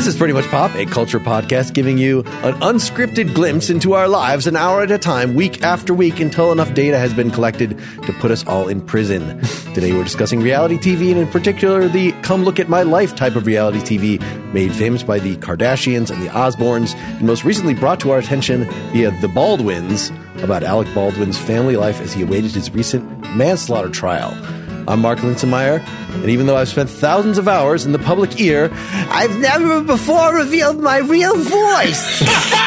This is Pretty Much Pop, a culture podcast giving you an unscripted glimpse into our lives an hour at a time, week after week, until enough data has been collected to put us all in prison. Today we're discussing reality TV, and in particular the come look at my life type of reality TV made famous by the Kardashians and the Osbournes, and most recently brought to our attention via The Baldwins, about Alec Baldwin's family life as he awaited his recent manslaughter trial. I'm Mark Linsenmeyer, and even though I've spent thousands of hours in the public ear, I've never before revealed my real voice.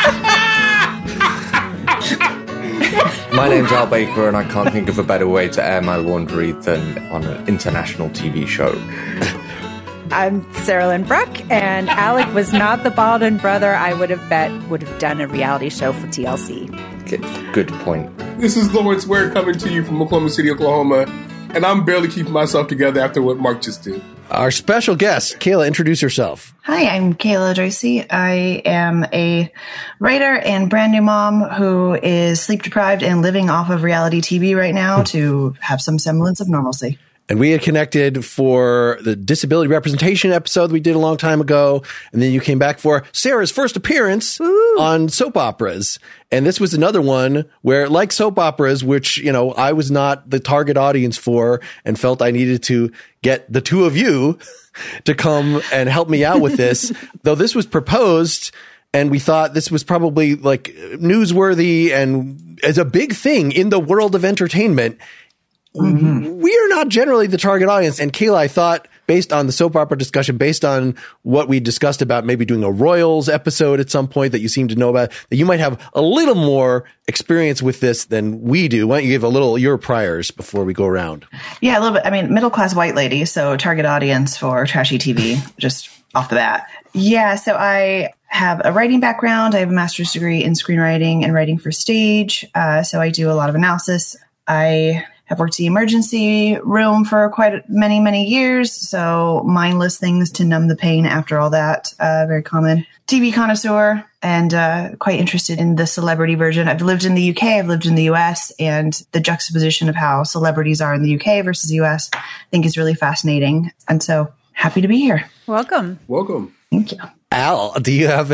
My name's Al Baker, and I can't think of a better way to air my laundry than on an international TV show. I'm Sarah Lynn Bruck, and Alec was not the Baldwin brother I would have done a reality show for TLC. Good point. This is Lawrence Ware coming to you from Oklahoma City, Oklahoma, and I'm barely keeping myself together after what Mark just did. Our special guest, Kayla, introduce yourself. Hi, I'm Kayla Tracy. I am a writer and brand new mom who is sleep deprived and living off of reality TV right now to have some semblance of normalcy. And we had connected for the disability representation episode we did a long time ago. And then you came back for Sarah's first appearance on soap operas. And this was another one where, like soap operas, which, you know, I was not the target audience for and felt I needed to get the two of you to come and help me out with this. Though this was proposed and we thought this was probably like newsworthy and as a big thing in the world of entertainment. Mm-hmm. We are not generally the target audience. And Kayla, I thought, based on the soap opera discussion, based on what we discussed about maybe doing a Royals episode at some point that you seem to know about, that you might have a little more experience with this than we do. Why don't you give a little your priors before we go around? Yeah, a little bit. I mean, middle-class white lady, so target audience for trashy TV, just off the bat. Yeah, so I have a writing background. I have a master's degree in screenwriting and writing for stage. So I do a lot of analysis. I have worked the emergency room for quite many, many years. So mindless things to numb the pain after all that. Very common. TV connoisseur and quite interested in the celebrity version. I've lived in the UK, I've lived in the US, and the juxtaposition of how celebrities are in the UK versus the US, I think is really fascinating. And so happy to be here. Welcome. Welcome. Thank you. Al, do you have,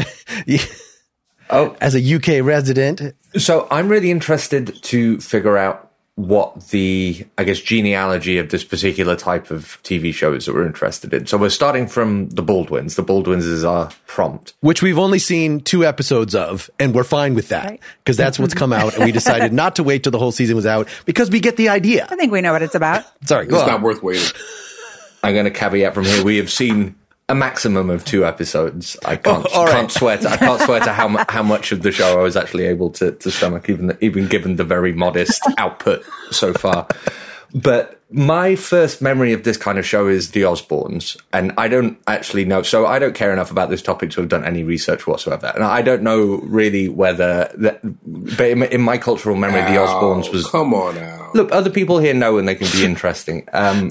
as a UK resident? So I'm really interested to figure out what the, I guess, genealogy of this particular type of TV show is that we're interested in. So we're starting from The Baldwins. The Baldwins is our prompt. Which we've only seen 2 episodes of, and we're fine with that, because that's what's come out, and we decided not to wait till the whole season was out, because we get the idea. I think we know what it's about. Sorry, go on. It's not worth waiting. I'm going to caveat from here, we have seen a maximum of 2 episodes. I can't swear to how much of the show I was actually able to stomach, even given the very modest output so far. But my first memory of this kind of show is The Osbournes, and I don't actually know. So I don't care enough about this topic to have done any research whatsoever, and I don't know really whether that. But in my cultural memory, The Osbournes was. Come on, Al. Look, other people here know, and they can be interesting.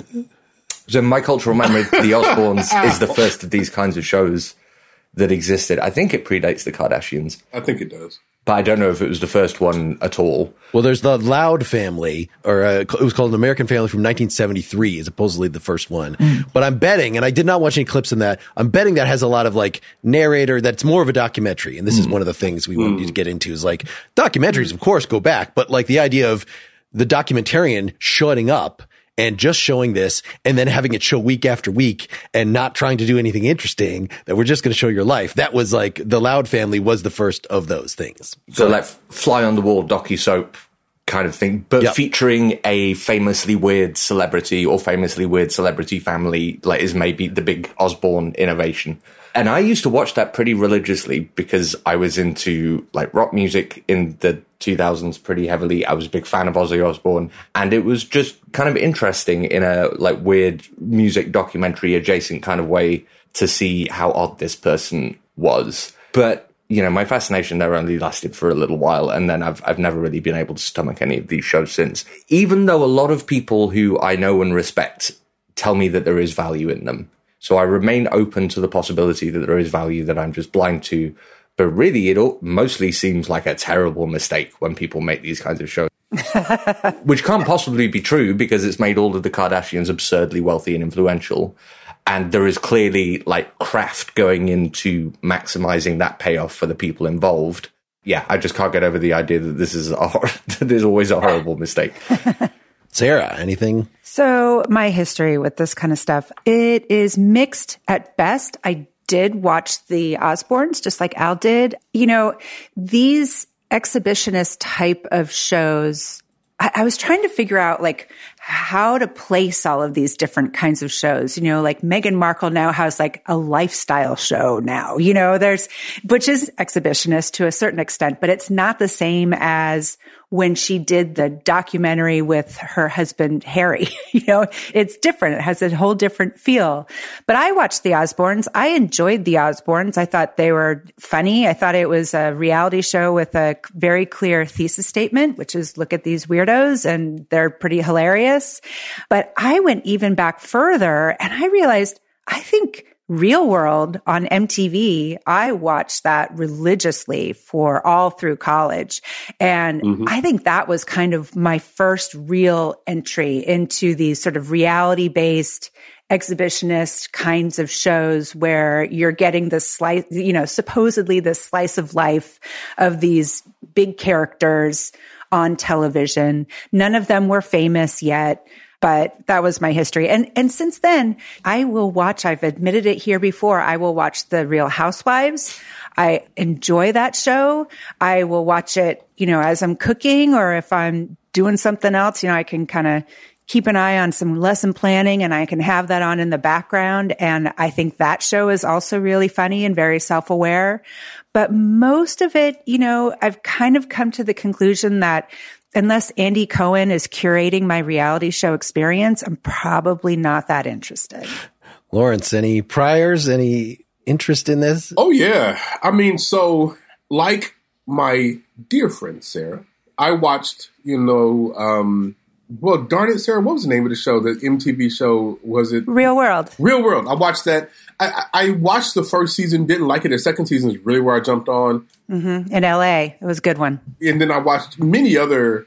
So in my cultural memory, The Osbournes is the first of these kinds of shows that existed. I think it predates the Kardashians. I think it does. But I don't know if it was the first one at all. Well, there's the Loud Family, or it was called An American Family from 1973, is supposedly the first one. But I'm betting, and I did not watch any clips in that, I'm betting that has a lot of like narrator that's more of a documentary. And this is one of the things we want you to get into is like documentaries, of course, go back. But like the idea of the documentarian shutting up and just showing this and then having it show week after week and not trying to do anything interesting, that we're just going to show your life. That was like the Loud Family was the first of those things. So like fly on the wall docu-soap kind of thing, but featuring a famously weird celebrity or famously weird celebrity family, like is maybe the big Osbourne innovation. And I used to watch that pretty religiously because I was into like rock music in the 2000s pretty heavily. I was a big fan of Ozzy Osbourne, and it was just kind of interesting in a like weird music documentary adjacent kind of way to see how odd this person was. But, you know, my fascination there only lasted for a little while, and then I've never really been able to stomach any of these shows since. Even though a lot of people who I know and respect tell me that there is value in them. So I remain open to the possibility that there is value that I'm just blind to. But really, it mostly seems like a terrible mistake when people make these kinds of shows. Which can't possibly be true because it's made all of the Kardashians absurdly wealthy and influential. And there is clearly like craft going into maximizing that payoff for the people involved. Yeah, I just can't get over the idea that this is there's always a horrible mistake. Sarah, anything? So my history with this kind of stuff, it is mixed at best. I did watch the Osbournes, just like Al did. You know, these exhibitionist type of shows, I was trying to figure out like how to place all of these different kinds of shows. You know, like Meghan Markle now has like a lifestyle show now, you know, which is exhibitionist to a certain extent, but it's not the same as when she did the documentary with her husband, Harry. You know, it's different. It has a whole different feel. But I watched the Osbournes. I enjoyed the Osbournes. I thought they were funny. I thought it was a reality show with a very clear thesis statement, which is look at these weirdos and they're pretty hilarious. But I went even back further and I realized, I think Real World on MTV, I watched that religiously for all through college. And I think that was kind of my first real entry into these sort of reality-based exhibitionist kinds of shows where you're getting this slice, you know, supposedly this slice of life of these big characters on television. None of them were famous yet. But that was my history. And since then, I will watch, I've admitted it here before, I will watch The Real Housewives. I enjoy that show. I will watch it, you know, as I'm cooking or if I'm doing something else, you know, I can kind of keep an eye on some lesson planning and I can have that on in the background. And I think that show is also really funny and very self-aware. But most of it, you know, I've kind of come to the conclusion that unless Andy Cohen is curating my reality show experience, I'm probably not that interested. Lawrence, any priors, any interest in this? Oh, yeah. I mean, so like my dear friend, Sarah, I watched, you know, well, darn it, Sarah, what was the name of the show? The MTV show, was it? Real World. Real World. I watched that. I watched the first season, didn't like it. The second season is really where I jumped on. Mm-hmm. In LA. It was a good one. And then I watched many other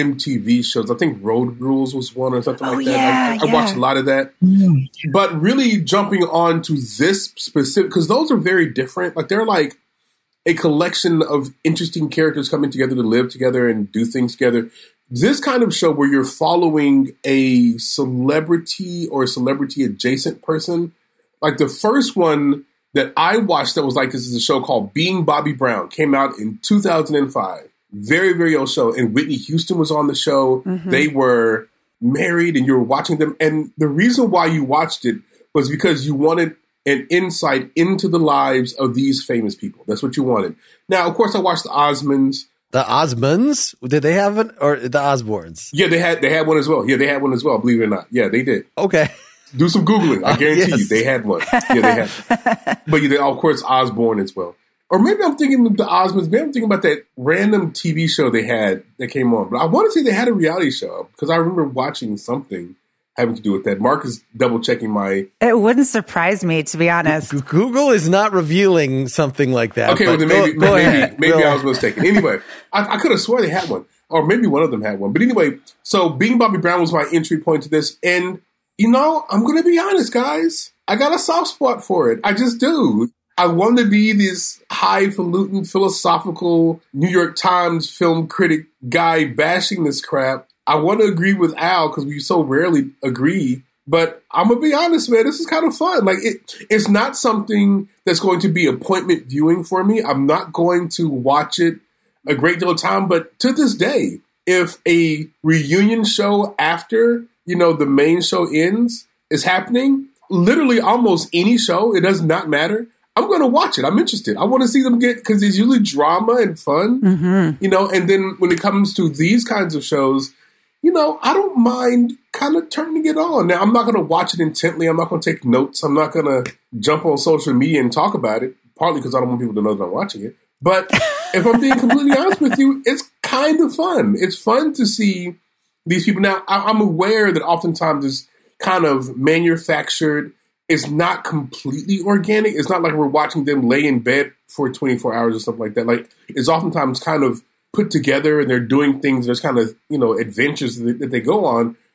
MTV shows. I think Road Rules was one or something like that. I watched a lot of that. But really jumping on to this specific, because those are very different. Like they're like a collection of interesting characters coming together to live together and do things together. This kind of show where you're following a celebrity or a celebrity adjacent person, like the first one that I watched that was like, this is a show called Being Bobby Brown, came out in 2005. Very, very old show. And Whitney Houston was on the show. Mm-hmm. They were married and you were watching them. And the reason why you watched it was because you wanted an insight into the lives of these famous people. That's what you wanted. Now, of course, I watched the Osmonds. The Osmonds? Did they have it? Or the Osbournes? Yeah, they had one as well. Yeah, they had one as well, believe it or not. Yeah, they did. Okay. Do some Googling. I guarantee you they had one. Yeah, they had. But of course, Osbourne as well. Or maybe I'm thinking of the Osmonds. Maybe I'm thinking about that random TV show they had that came on. But I want to say they had a reality show because I remember watching something having to do with that. Mark is double checking my... It wouldn't surprise me, to be honest. Google is not revealing something like that. Okay, well, then maybe I was mistaken. Anyway, I could have swore they had one. Or maybe one of them had one. But anyway, so Being Bobby Brown was my entry point to this. And, you know, I'm going to be honest, guys. I got a soft spot for it. I just do. I want to be this highfalutin, philosophical New York Times film critic guy bashing this crap. I want to agree with Al because we so rarely agree. But I'm going to be honest, man, this is kind of fun. Like, it's not something that's going to be appointment viewing for me. I'm not going to watch it a great deal of time. But to this day, if a reunion show after, you know, the main show ends is happening, literally almost any show, it does not matter. I'm going to watch it. I'm interested. I want to see them get, because there's usually drama and fun, you know, and then when it comes to these kinds of shows, you know, I don't mind kind of turning it on. Now, I'm not going to watch it intently. I'm not going to take notes. I'm not going to jump on social media and talk about it, partly because I don't want people to know that I'm watching it. But if I'm being completely honest with you, it's kind of fun. It's fun to see these people. Now, I'm aware that oftentimes it's kind of manufactured. It's not completely organic. It's not like we're watching them lay in bed for 24 hours or something like that. Like, it's oftentimes kind of put together and they're doing things. There's kind of, you know, adventures that they go on.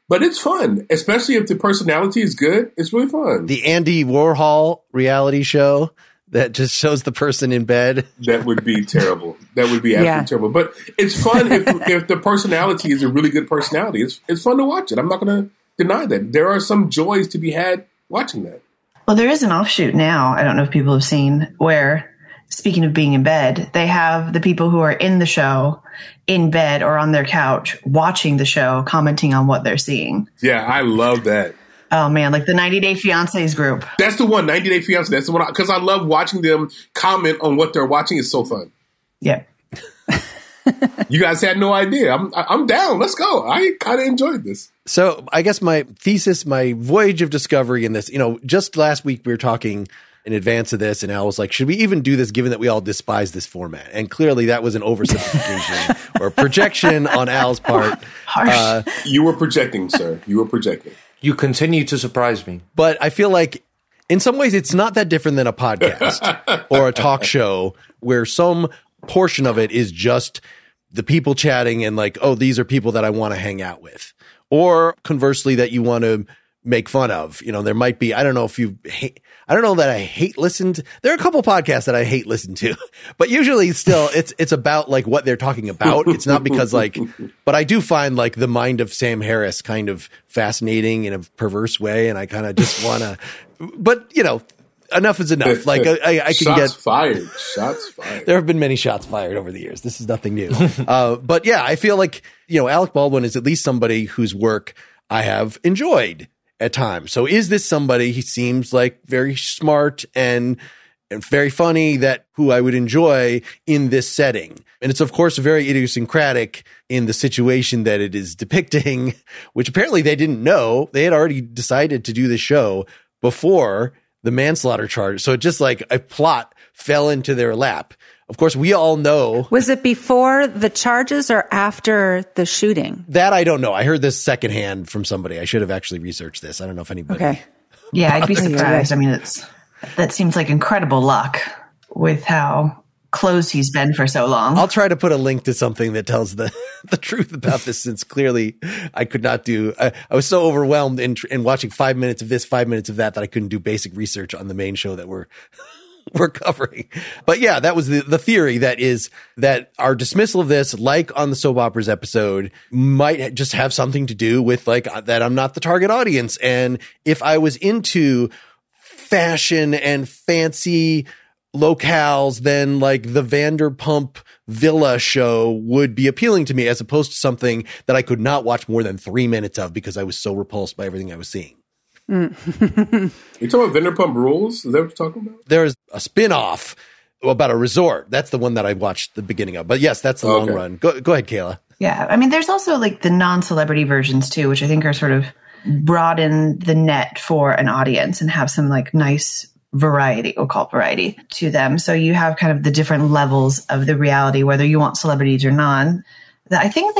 But it's fun, especially if the personality is good. It's really fun. The Andy Warhol reality show that just shows the person in bed. That would be terrible. That would be absolutely terrible. But it's fun if the personality is a really good personality. It's fun to watch it. I'm not going to deny that. There are some joys to be had watching that. Well, there is an offshoot now. I don't know if people have seen where, speaking of being in bed, they have the people who are in the show in bed or on their couch watching the show, commenting on what they're seeing. Yeah, I love that. Oh, man, like the 90 Day Fiancés group. That's the one, 90 Day Fiancé. That's the one, because I love watching them comment on what they're watching. It's so fun. Yeah. You guys had no idea. I'm down. Let's go. I kind of enjoyed this. So I guess my thesis, my voyage of discovery in this, just last week we were talking in advance of this, and Al was like, should we even do this given that we all despise this format? And clearly that was an oversimplification or a projection on Al's part. Harsh. You were projecting, sir. You were projecting. You continue to surprise me. But I feel like in some ways it's not that different than a podcast or a talk show where some portion of it is just the people chatting and like, oh, these are people that I want to hang out with. Or conversely, that you want to make fun of. There might be, I don't know that I hate listen to. There are a couple podcasts that I hate listen to, but usually still it's about like what they're talking about. It's not because but I do find like the mind of Sam Harris kind of fascinating in a perverse way. And I kind of just want to, but enough is enough. Like I can Shots fired. Shots fired. There have been many shots fired over the years. This is nothing new. But yeah, I feel like, Alec Baldwin is at least somebody whose work I have enjoyed at times. So is this somebody, he seems like very smart and very funny, who I would enjoy in this setting. And it's of course very idiosyncratic in the situation that it is depicting, which apparently they didn't know. They had already decided to do the show before the manslaughter charge. So it just like a plot fell into their lap. Of course, we all know. Was it before the charges or after the shooting? That I don't know. I heard this secondhand from somebody. I should have actually researched this. I don't know if anybody. Okay. Yeah, I'd be surprised. I mean, that seems like incredible luck with how close he's been for so long. I'll try to put a link to something that tells the truth about this, since clearly I could not do. I was so overwhelmed in watching 5 minutes of this, 5 minutes of that I couldn't do basic research on the main show that we're covering. But yeah, that was the theory, that our dismissal of this, like on the soap operas episode, might just have something to do with like that I'm not the target audience. And if I was into fashion and fancy locales, then like the Vanderpump Villa show would be appealing to me, as opposed to something that I could not watch more than 3 minutes of because I was so repulsed by everything I was seeing. You talking about Vanderpump Rules? Is that what you're talking about? There's a spin-off about a resort. That's the one that I watched the beginning of. But yes, that's the long run. Go ahead, Kayla. Yeah. I mean, there's also like the non-celebrity versions too, which I think are sort of broaden the net for an audience and have some like nice variety, we'll call it variety, to them. So you have kind of the different levels of the reality, whether you want celebrities or not. I think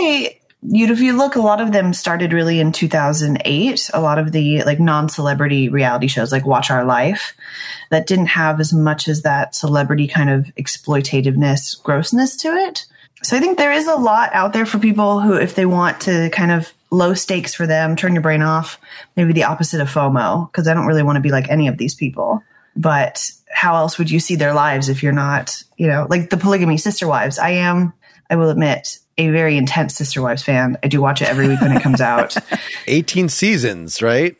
if you look, a lot of them started really in 2008. A lot of the like non-celebrity reality shows like Watch Our Life that didn't have as much as that celebrity kind of exploitativeness, grossness to it. So I think there is a lot out there for people who, if they want to kind of low stakes for them, turn your brain off, maybe the opposite of FOMO, because I don't really want to be like any of these people. But how else would you see their lives if you're not, like the Polygamy Sister Wives? I will admit, a very intense Sister Wives fan. I do watch it every week when it comes out. 18 seasons, right?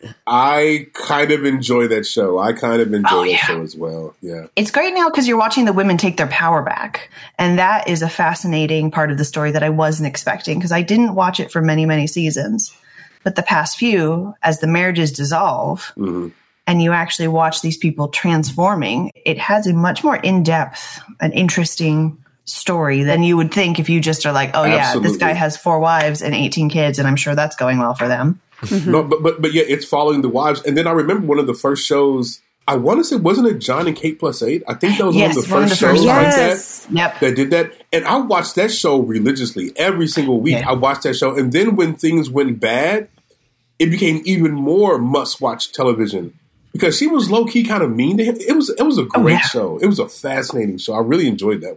I kind of enjoy that show. I kind of enjoy that show as well. Yeah. It's great now because you're watching the women take their power back. And that is a fascinating part of the story that I wasn't expecting, because I didn't watch it for many, many seasons. But the past few, as the marriages dissolve, and you actually watch these people transforming, it has a much more in-depth and interesting story than you would think if you just are like, oh yeah, this guy has 4 wives and 18 kids, and I'm sure that's going well for them. No, but yeah, it's following the wives. And then I remember one of the first shows, I want to say, wasn't it John and Kate Plus 8? I think that was one of the first shows like that did that. And I watched that show religiously every single week. I watched that show. And then when things went bad, it became even more must-watch television, because she was low-key kind of mean to him. It was a great show. It was a fascinating show. I really enjoyed that one.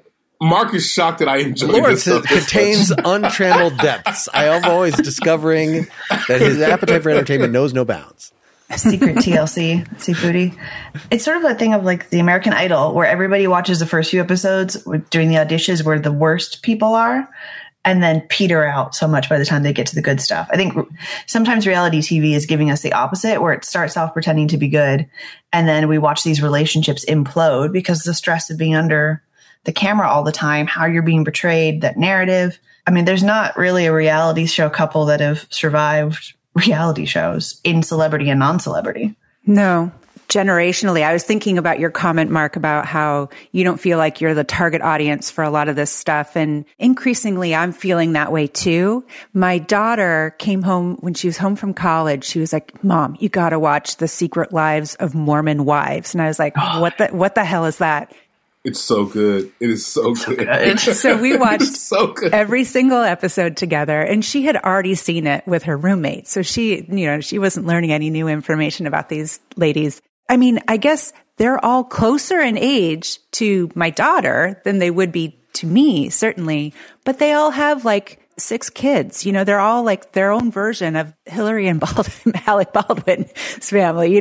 Mark is shocked that I enjoy Lawrence this stuff. contains untrammeled depths. I am always discovering that his appetite for entertainment knows no bounds. Secret TLC, seafoodie. It's sort of a thing of like the American Idol, where everybody watches the first few episodes during the auditions where the worst people are, and then peter out so much by the time they get to the good stuff. I think sometimes reality TV is giving us the opposite, where it starts off pretending to be good, and then we watch these relationships implode because of the stress of being under the camera all the time, how you're being portrayed, that narrative. I mean, there's not really a reality show couple that have survived reality shows in celebrity and non-celebrity. No. Generationally, I was thinking about your comment, Mark, about how you don't feel like you're the target audience for a lot of this stuff. And increasingly, I'm feeling that way too. My daughter came home when she was home from college. She was like, Mom, you got to watch The Secret Lives of Mormon Wives. And I was like, what the hell is that? It's so good. It is so good. So we watched so good. every single episode together, and she had already seen it with her roommate. So she wasn't learning any new information about these ladies. I mean, I guess they're all closer in age to my daughter than they would be to me, certainly, but they all have like 6 kids. They're all like their own version of Hillary and Alec Baldwin's family,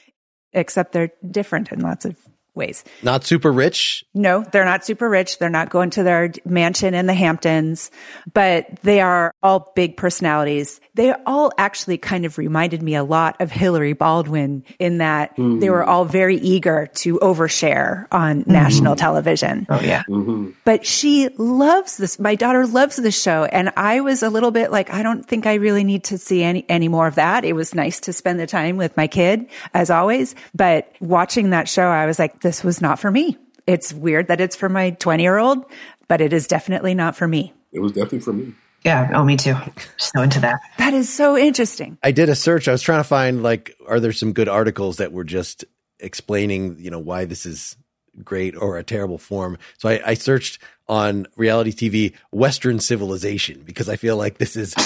except they're different in lots of ways. Not super rich? No, they're not super rich. They're not going to their mansion in the Hamptons, but they are all big personalities. They all actually kind of reminded me a lot of Hillary Baldwin in that they were all very eager to overshare on national television. Oh, yeah. Mm-hmm. But she loves this. My daughter loves this show. And I was a little bit like, I don't think I really need to see any more of that. It was nice to spend the time with my kid, as always. But watching that show, I was like, this was not for me. It's weird that it's for my 20-year-old, but it is definitely not for me. It was definitely for me. Yeah. Oh, me too. So into that. That is so interesting. I did a search. I was trying to find, like, are there some good articles that were just explaining, why this is great or a terrible form. So I searched on reality TV, Western civilization, because I feel like this is,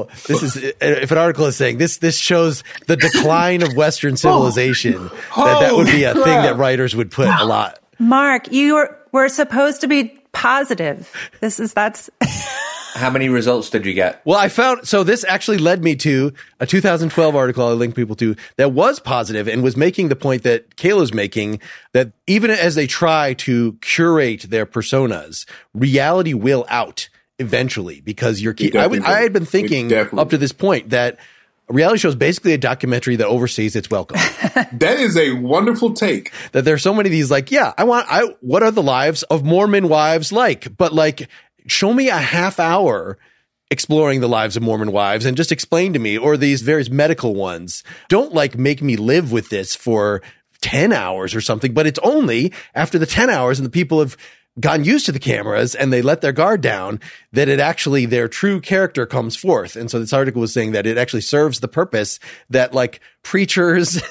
if an article is saying this shows the decline of Western civilization, that would be a thing that writers would put a lot. Mark, we're supposed to be positive. That's How many results did you get? Well, so this actually led me to a 2012 article I linked people to that was positive and was making the point that Kayla's making, that even as they try to curate their personas, reality will out eventually, because I had been thinking up to this point that a reality show is basically a documentary that overstays its welcome. That is a wonderful take. That there's so many of these, like, what are the lives of Mormon wives like? But like, show me a half hour exploring the lives of Mormon wives and just explain to me, or these various medical ones. Don't like make me live with this for 10 hours or something, but it's only after the 10 hours and the people have gotten used to the cameras and they let their guard down that their true character comes forth. And so this article was saying that it actually serves the purpose that, like, preachers,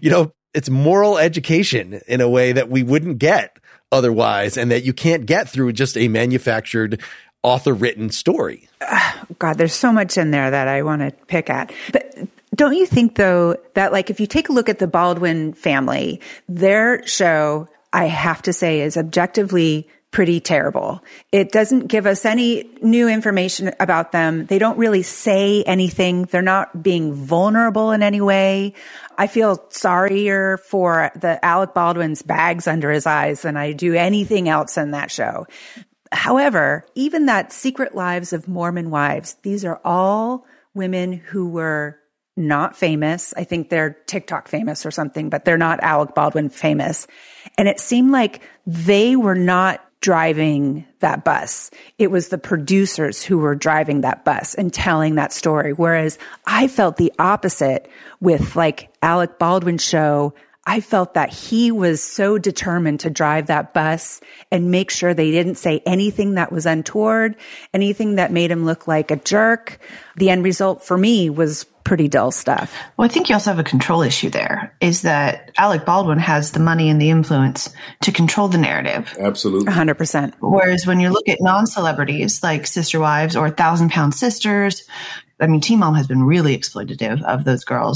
it's moral education in a way that we wouldn't get otherwise, and that you can't get through just a manufactured author-written story. God, there's so much in there that I want to pick at. But don't you think, though, that, like, if you take a look at the Baldwin family, their show, I have to say, is objectively pretty terrible. It doesn't give us any new information about them. They don't really say anything. They're not being vulnerable in any way. I feel sorrier for the Alec Baldwin's bags under his eyes than I do anything else in that show. However, even that Secret Lives of Mormon Wives, these are all women who were not famous. I think they're TikTok famous or something, but they're not Alec Baldwin famous. And it seemed like they were not driving that bus. It was the producers who were driving that bus and telling that story. Whereas I felt the opposite with, like, Alec Baldwin's show. I felt that he was so determined to drive that bus and make sure they didn't say anything that was untoward, anything that made him look like a jerk. The end result for me was pretty dull stuff. Well, I think you also have a control issue there, is that Alec Baldwin has the money and the influence to control the narrative. Absolutely. 100%. Whereas when you look at non-celebrities like Sister Wives or 1,000 Pound Sisters, I mean, Teen Mom has been really exploitative of those girls.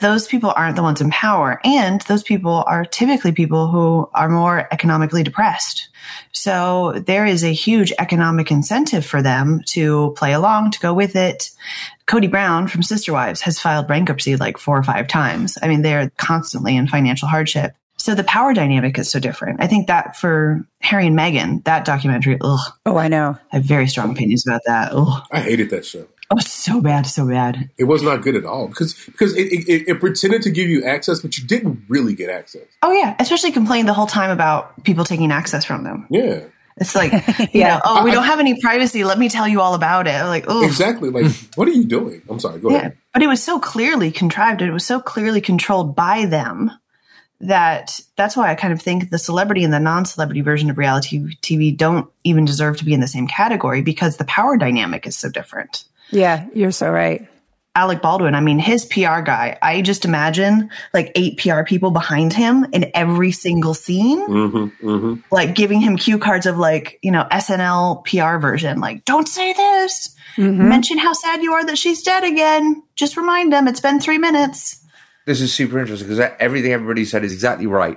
those people aren't the ones in power. And those people are typically people who are more economically depressed. So there is a huge economic incentive for them to play along, to go with it. Kody Brown from Sister Wives has filed bankruptcy like 4 or 5 times. I mean, they're constantly in financial hardship. So the power dynamic is so different. I think that for Harry and Meghan, that documentary, ugh. Oh, I know. I have very strong opinions about that. Ugh. I hated that show. Oh, so bad, so bad. It was not good at all because it pretended to give you access, but you didn't really get access. Oh, yeah. Especially complaining the whole time about people taking access from them. Yeah. It's like, you know, oh, we don't have any privacy. Let me tell you all about it. Like, oh, exactly. Like, what are you doing? I'm sorry. Go ahead. But it was so clearly contrived. It was so clearly controlled by them that's why I kind of think the celebrity and the non-celebrity version of reality TV don't even deserve to be in the same category because the power dynamic is so different. Yeah, you're so right. Alec Baldwin, I mean, his PR guy, I just imagine like 8 PR people behind him in every single scene, like giving him cue cards of like, you know, SNL PR version, like, don't say this, mention how sad you are that she's dead again. Just remind them it's been 3 minutes. This is super interesting because everything everybody said is exactly right.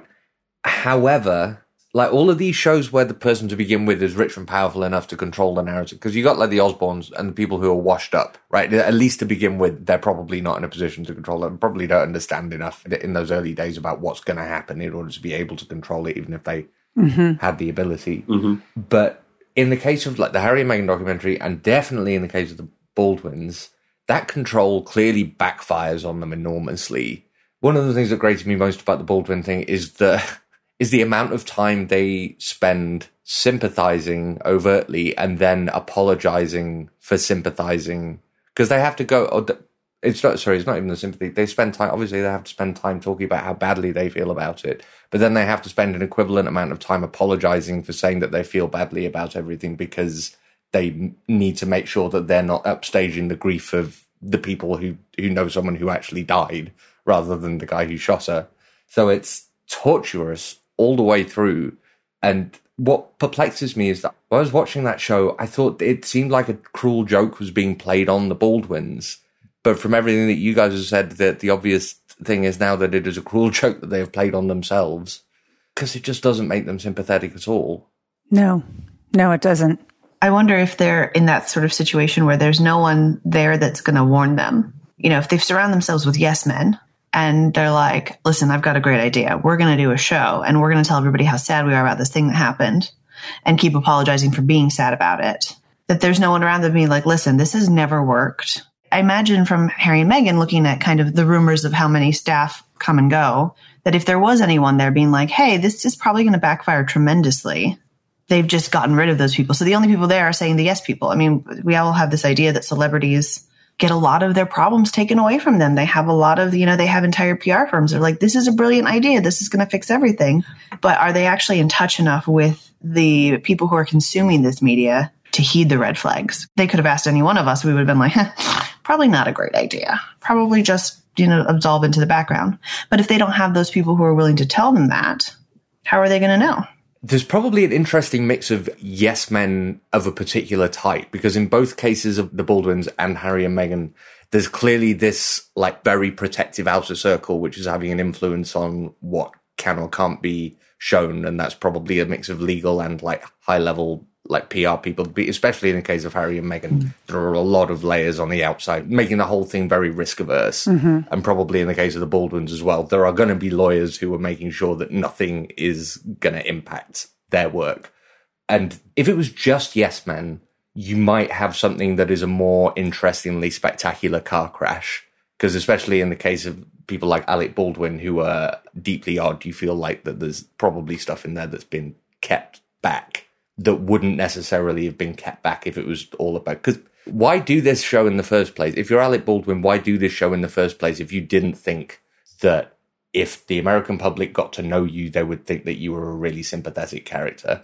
However, like all of these shows where the person to begin with is rich and powerful enough to control the narrative, because you got like the Osbournes and the people who are washed up, right? At least to begin with, they're probably not in a position to control it, probably don't understand enough in those early days about what's going to happen in order to be able to control it, even if they had the ability. But in the case of like the Harry and Meghan documentary, and definitely in the case of the Baldwins, that control clearly backfires on them enormously. One of the things that grated me most about the Baldwin thing is the amount of time they spend sympathizing overtly and then apologizing for sympathizing, because they have to go. It's not even the sympathy. They spend time. Obviously, they have to spend time talking about how badly they feel about it, but then they have to spend an equivalent amount of time apologizing for saying that they feel badly about everything because they need to make sure that they're not upstaging the grief of the people who know someone who actually died rather than the guy who shot her. So it's torturous all the way through. And what perplexes me is that when I was watching that show, I thought it seemed like a cruel joke was being played on the Baldwins. But from everything that you guys have said, that the obvious thing is now that it is a cruel joke that they have played on themselves, because it just doesn't make them sympathetic at all. No, it doesn't. I wonder if they're in that sort of situation where there's no one there that's going to warn them. You know, if they've surrounded themselves with yes men, and they're like, listen, I've got a great idea. We're going to do a show and we're going to tell everybody how sad we are about this thing that happened and keep apologizing for being sad about it. That there's no one around them being like, listen, this has never worked. I imagine from Harry and Meghan looking at kind of the rumors of how many staff come and go, that if there was anyone there being like, hey, this is probably going to backfire tremendously, they've just gotten rid of those people. So the only people there are saying the yes people. I mean, we all have this idea that celebrities get a lot of their problems taken away from them. They have a lot of, you know, they have entire PR firms. They're like, this is a brilliant idea. This is going to fix everything. But are they actually in touch enough with the people who are consuming this media to heed the red flags? They could have asked any one of us. We would have been like, probably not a great idea. Probably just, you know, absolve into the background. But if they don't have those people who are willing to tell them that, how are they going to know? There's probably an interesting mix of yes men of a particular type, because in both cases of the Baldwins and Harry and Meghan, there's clearly this like very protective outer circle, which is having an influence on what can or can't be shown. And that's probably a mix of legal and like high level like PR people, especially in the case of Harry and Meghan. There are a lot of layers on the outside, making the whole thing very risk averse. And probably in the case of the Baldwins as well, there are going to be lawyers who are making sure that nothing is going to impact their work. And if it was just yes men, you might have something that is a more interestingly spectacular car crash. Because especially in the case of people like Alec Baldwin, who are deeply odd, you feel like that there's probably stuff in there that's been kept back that wouldn't necessarily have been kept back if it was all about. Because why do this show in the first place? If you're Alec Baldwin, why do this show in the first place if you didn't think that if the American public got to know you, they would think that you were a really sympathetic character?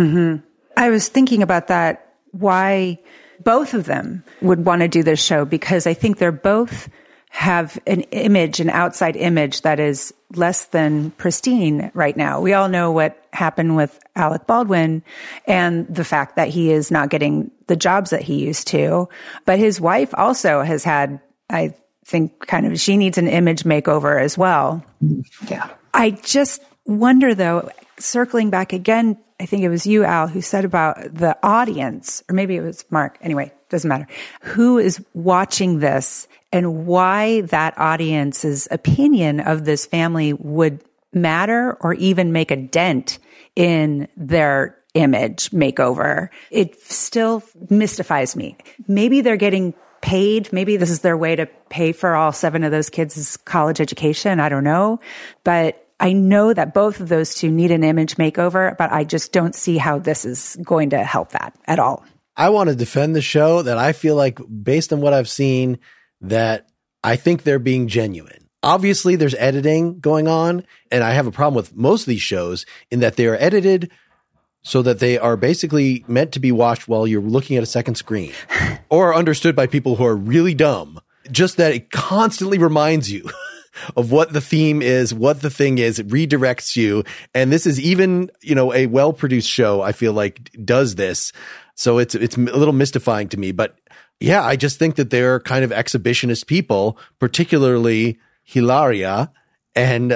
I was thinking about that, why both of them would want to do this show, because I think they're both have an image, an outside image that is less than pristine right now. We all know what happened with Alec Baldwin and the fact that he is not getting the jobs that he used to. But his wife also has had, I think kind of she needs an image makeover as well. Yeah. I just wonder, though, circling back again, I think it was you, Al, who said about the audience, or maybe it was Mark. Anyway, doesn't matter. Who is watching this and why that audience's opinion of this family would matter or even make a dent in their image makeover. It still mystifies me. Maybe they're getting paid. Maybe this is their way to pay for all 7 of those kids' college education. I don't know. But I know that both of those two need an image makeover, but I just don't see how this is going to help that at all. I want to defend the show that I feel like, based on what I've seen, that I think they're being genuine. Obviously, there's editing going on, and I have a problem with most of these shows in that they are edited so that they are basically meant to be watched while you're looking at a second screen or understood by people who are really dumb. Just that it constantly reminds you of what the theme is, what the thing is. It redirects you. And this is even, a well-produced show, I feel like, does this. So it's a little mystifying to me. But yeah, I just think that they're kind of exhibitionist people, particularly Hilaria. And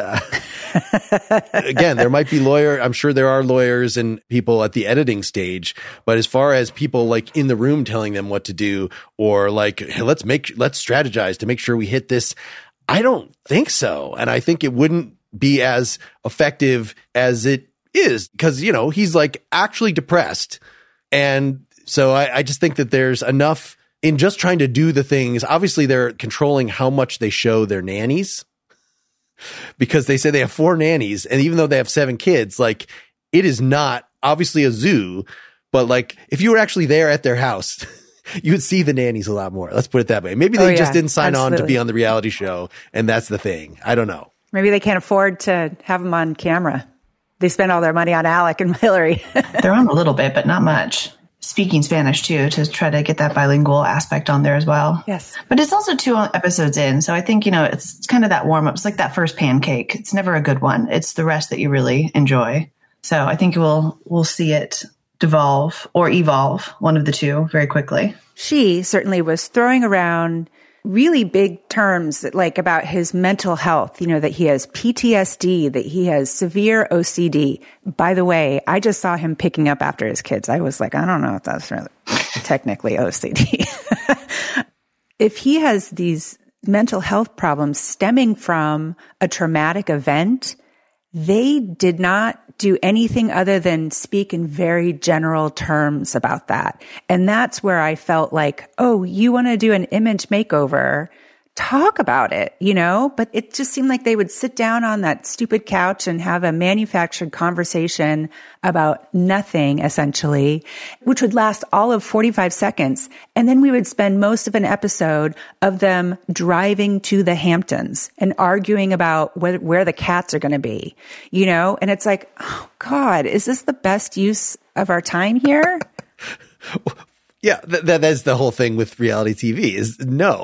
again, there might be I'm sure there are lawyers and people at the editing stage, but as far as people like in the room telling them what to do, or like, hey, let's strategize to make sure we hit this, I don't think so. And I think it wouldn't be as effective as it is because, he's like actually depressed. And so I just think that there's enough in just trying to do the things. Obviously, they're controlling how much they show their nannies because they say they have 4 nannies. And even though they have 7 kids, like it is not obviously a zoo, but like if you were actually there at their house, you would see the nannies a lot more. Let's put it that way. Maybe they just didn't sign on to be on the reality show, and that's the thing. I don't know. Maybe they can't afford to have them on camera. They spend all their money on Alec and Hillary. They're on a little bit, but not much. Speaking Spanish, too, to try to get that bilingual aspect on there as well. Yes. But it's also 2 episodes in, so I think, it's kind of that warm-up. It's like that first pancake. It's never a good one. It's the rest that you really enjoy. So I think we'll see it devolve or evolve, one of the two, very quickly. She certainly was throwing around really big terms like about his mental health, that he has PTSD, that he has severe OCD. By the way, I just saw him picking up after his kids. I was like, I don't know if that's really technically OCD. If he has these mental health problems stemming from a traumatic event, they did not do anything other than speak in very general terms about that. And that's where I felt like, oh, you want to do an image makeover? Talk about it, but it just seemed like they would sit down on that stupid couch and have a manufactured conversation about nothing, essentially, which would last all of 45 seconds. And then we would spend most of an episode of them driving to the Hamptons and arguing about where the cats are going to be, and it's like, oh God, is this the best use of our time here? Yeah, that's the whole thing with reality TV is no.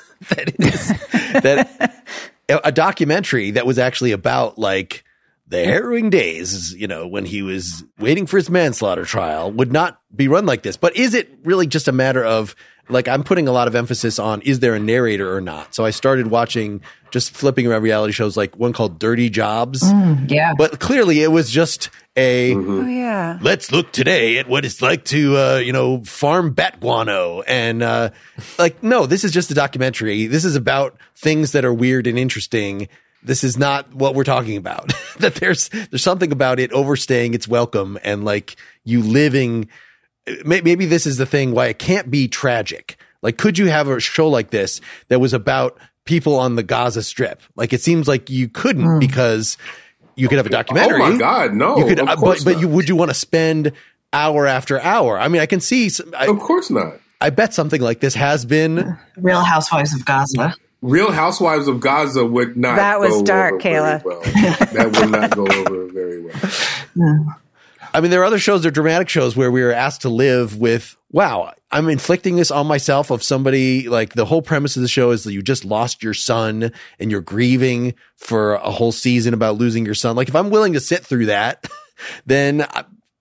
that a documentary that was actually about like the harrowing days, when he was waiting for his manslaughter trial would not be run like this. But is it really just a matter of like, I'm putting a lot of emphasis on, is there a narrator or not? So I started watching, just flipping around reality shows like one called Dirty Jobs. Yeah. But clearly it was just Oh, yeah. Let's look today at what it's like to, farm bat guano. And, no, this is just a documentary. This is about things that are weird and interesting. This is not what we're talking about. That there's something about it overstaying its welcome and like you living. Maybe this is the thing why it can't be tragic. Like, could you have a show like this that was about people on the Gaza Strip? Like, it seems like you couldn't because you could have a documentary. Oh my God, no! You could, of course but would you want to spend hour after hour? I mean, I can see. Of course not. I bet something like this has been Real Housewives of Gaza. Real Housewives of Gaza would not. That was go dark, over Kayla. Very well. That would not go over very well. I mean, there are other shows, there are dramatic shows where we are asked to live with, wow, I'm inflicting this on myself of somebody, like the whole premise of the show is that you just lost your son and you're grieving for a whole season about losing your son. Like if I'm willing to sit through that, then Potentially, if somebody is self-conscious enough to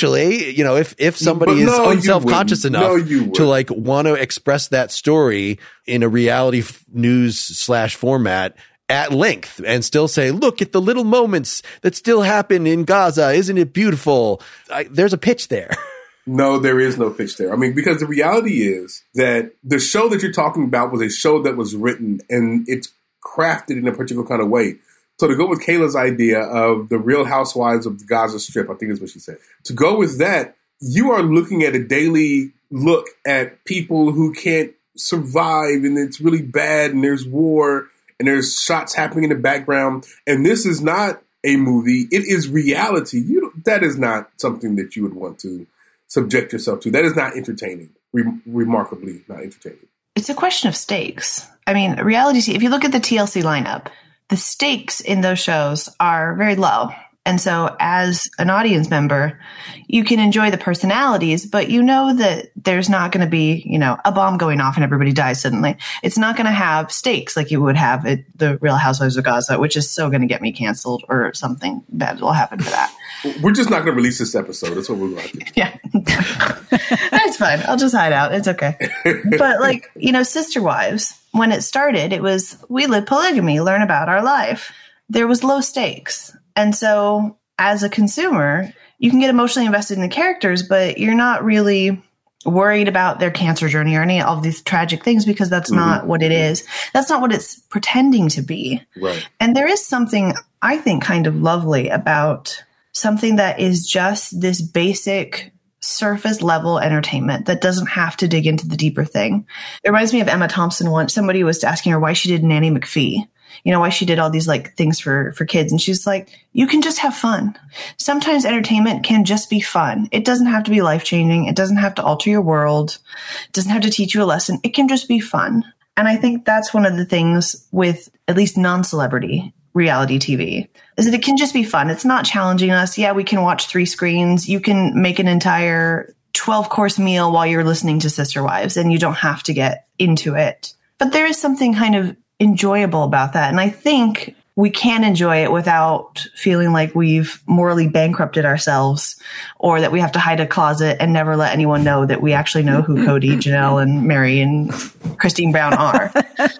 if somebody is unself-conscious enough to want to express that story in a reality news / format at length and still say, look at the little moments that still happen in Gaza. Isn't it beautiful? There's a pitch there. No, there is no pitch there. I mean, because the reality is that the show that you're talking about was a show that was written and it's crafted in a particular kind of way. So to go with Kayla's idea of the Real Housewives of the Gaza Strip, I think is what she said. To go with that, you are looking at a daily look at people who can't survive and it's really bad and there's war and there's shots happening in the background. And this is not a movie. It is reality. That is not something that you would want to subject yourself to. That is not entertaining. Remarkably not entertaining. It's a question of stakes. I mean, reality, if you look at the TLC lineup, the stakes in those shows are very low. And so as an audience member, you can enjoy the personalities, but you know that there's not going to be, a bomb going off and everybody dies suddenly. It's not going to have stakes like you would have at the Real Housewives of Gaza, which is so going to get me canceled or something bad will happen for that. We're just not going to release this episode. That's what we're going to do. Yeah. That's fine. I'll just hide out. It's okay. But Sister Wives, when it started, it was, we live polygamy, learn about our life. There was low stakes. And so as a consumer, you can get emotionally invested in the characters, but you're not really worried about their cancer journey or any of these tragic things because that's not what it is. That's not what it's pretending to be. Right. And there is something, I think, kind of lovely about something that is just this basic surface level entertainment that doesn't have to dig into the deeper thing. It reminds me of Emma Thompson once. Somebody was asking her why she did Nanny McPhee. Why she did all these things for kids. And she's like, you can just have fun. Sometimes entertainment can just be fun. It doesn't have to be life-changing. It doesn't have to alter your world. It doesn't have to teach you a lesson. It can just be fun. And I think that's one of the things with at least non-celebrity reality TV is that it can just be fun. It's not challenging us. Yeah, we can watch 3 screens. You can make an entire 12-course meal while you're listening to Sister Wives and you don't have to get into it. But there is something kind of enjoyable about that. And I think we can enjoy it without feeling like we've morally bankrupted ourselves or that we have to hide a closet and never let anyone know that we actually know who Cody, Janelle, and Mary and Christine Brown are.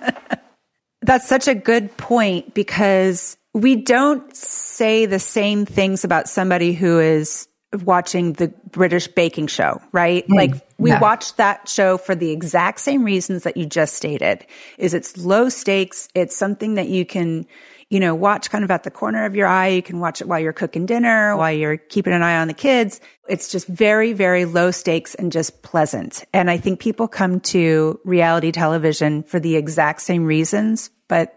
That's such a good point because we don't say the same things about somebody who is watching the British baking show, right? We watch that show for the exact same reasons that you just stated. It's low stakes. It's something that you can, watch kind of at the corner of your eye. You can watch it while you're cooking dinner, while you're keeping an eye on the kids. It's just very, very low stakes and just pleasant. And I think people come to reality television for the exact same reasons, but,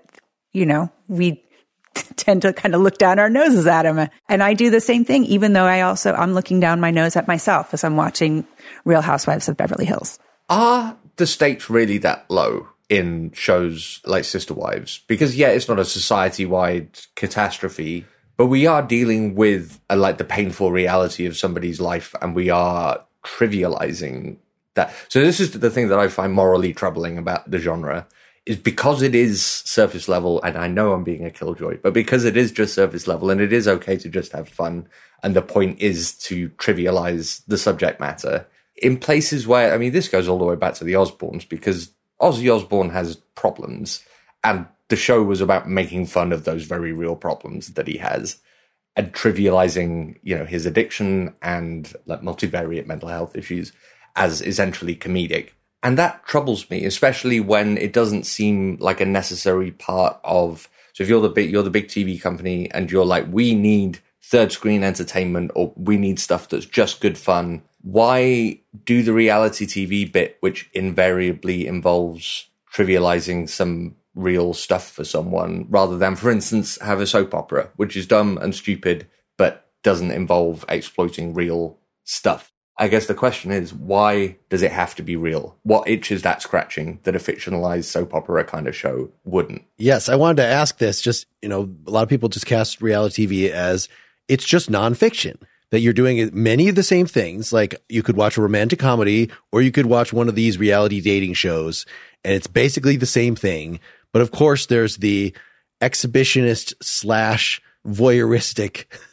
we tend to kind of look down our noses at them. And I do the same thing, even though I'm looking down my nose at myself as I'm watching Real Housewives of Beverly Hills. Are the stakes really that low in shows like Sister Wives? Because, it's not a society-wide catastrophe, but we are dealing with the painful reality of somebody's life, and we are trivializing that. So this is the thing that I find morally troubling about the genre, is because it is surface level, and I know I'm being a killjoy, but because it is just surface level and it is okay to just have fun, and the point is to trivialize the subject matter, in places where, this goes all the way back to the Osbournes, because Ozzy Osbourne has problems, and the show was about making fun of those very real problems that he has, and trivializing, his addiction and multivariate mental health issues as essentially comedic. And that troubles me, especially when it doesn't seem like a necessary part of. So if you're the big TV company and you're like, we need third screen entertainment or we need stuff that's just good fun, why do the reality TV bit, which invariably involves trivializing some real stuff for someone, rather than, for instance, have a soap opera, which is dumb and stupid, but doesn't involve exploiting real stuff? I guess the question is, why does it have to be real? What itch is that scratching that a fictionalized soap opera kind of show wouldn't? Yes, I wanted to ask this. Just, a lot of people just cast reality TV as it's just nonfiction, that you're doing many of the same things. Like you could watch a romantic comedy or you could watch one of these reality dating shows, and it's basically the same thing. But of course, there's the exhibitionist / voyeuristic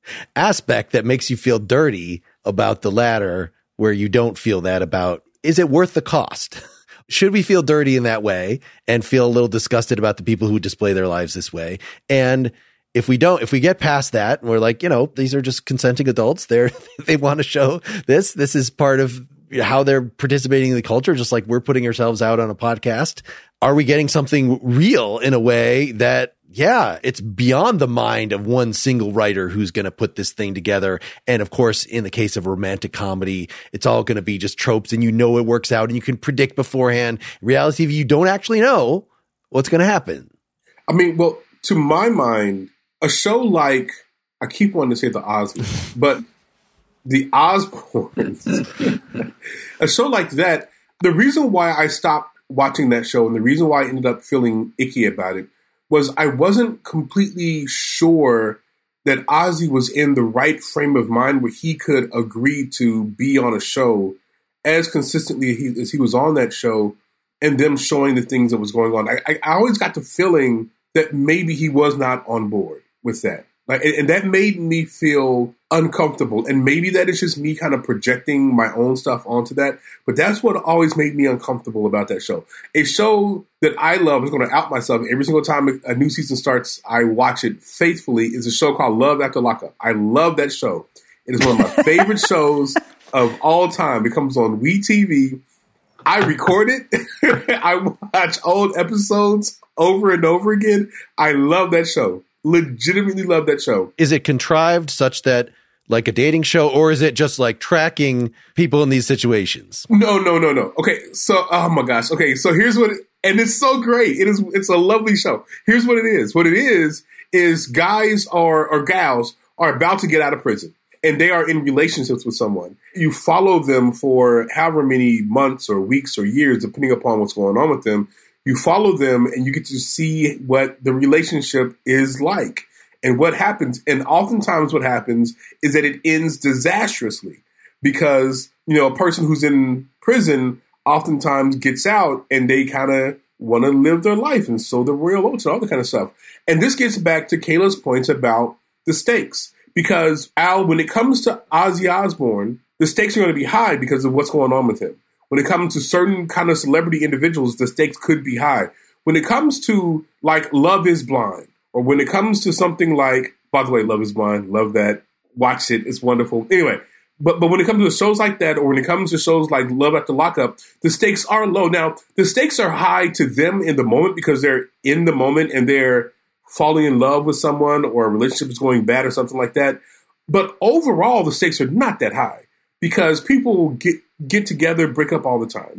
aspect that makes you feel dirty about the latter, where you don't feel that about, is it worth the cost? Should we feel dirty in that way and feel a little disgusted about the people who display their lives this way? And if we get past that, and we're like, these are just consenting adults. They want to show this. This is part of how they're participating in the culture, just like we're putting ourselves out on a podcast. Are we getting something real in a way that, it's beyond the mind of one single writer who's going to put this thing together? And of course, in the case of romantic comedy, it's all going to be just tropes, and it works out and you can predict beforehand. In reality, you don't actually know what's going to happen. I mean, well, to my mind, a show like, I keep wanting to say the Osmonds, but the Osbournes, a show like that, the reason why I stopped watching that show and the reason why I ended up feeling icky about it was I wasn't completely sure that Ozzy was in the right frame of mind where he could agree to be on a show as consistently as he was on that show, and them showing the things that was going on. I always got the feeling that maybe he was not on board with that. And that made me feel uncomfortable. And maybe that is just me kind of projecting my own stuff onto that. But that's what always made me uncomfortable about that show. A show that I love, I'm going to out myself. Every single time a new season starts, I watch it faithfully, is a show called Love After Lockup. I love that show. It is one of my favorite shows of all time. It comes on WeTV. I record it. I watch old episodes over and over again. I love that show. Legitimately love that show. Is it contrived such that, like a dating show, or is it just like tracking people in these situations? No. Okay, so, oh my gosh. Okay, so here's what, and it's so great. It's a lovely show. Here's what it is. What it is guys or gals are about to get out of prison, and they are in relationships with someone. You follow them for however many months or weeks or years, depending upon what's going on with them. You follow them and you get to see what the relationship is like and what happens. And oftentimes what happens is that it ends disastrously because, a person who's in prison oftentimes gets out and they kind of want to live their life and sow the royal oats and all that kind of stuff. And this gets back to Kayla's points about the stakes. Because, Al, when it comes to Ozzy Osbourne, the stakes are going to be high because of what's going on with him. When it comes to certain kind of celebrity individuals, the stakes could be high. When it comes to, like, Love is Blind, or when it comes to something like, by the way, Love is Blind, love that, watch it, it's wonderful. Anyway, but when it comes to shows like that, or when it comes to shows like Love After Lockup, the stakes are low. Now, the stakes are high to them in the moment because they're in the moment and they're falling in love with someone or a relationship is going bad or something like that. But overall, the stakes are not that high because people get together, break up all the time.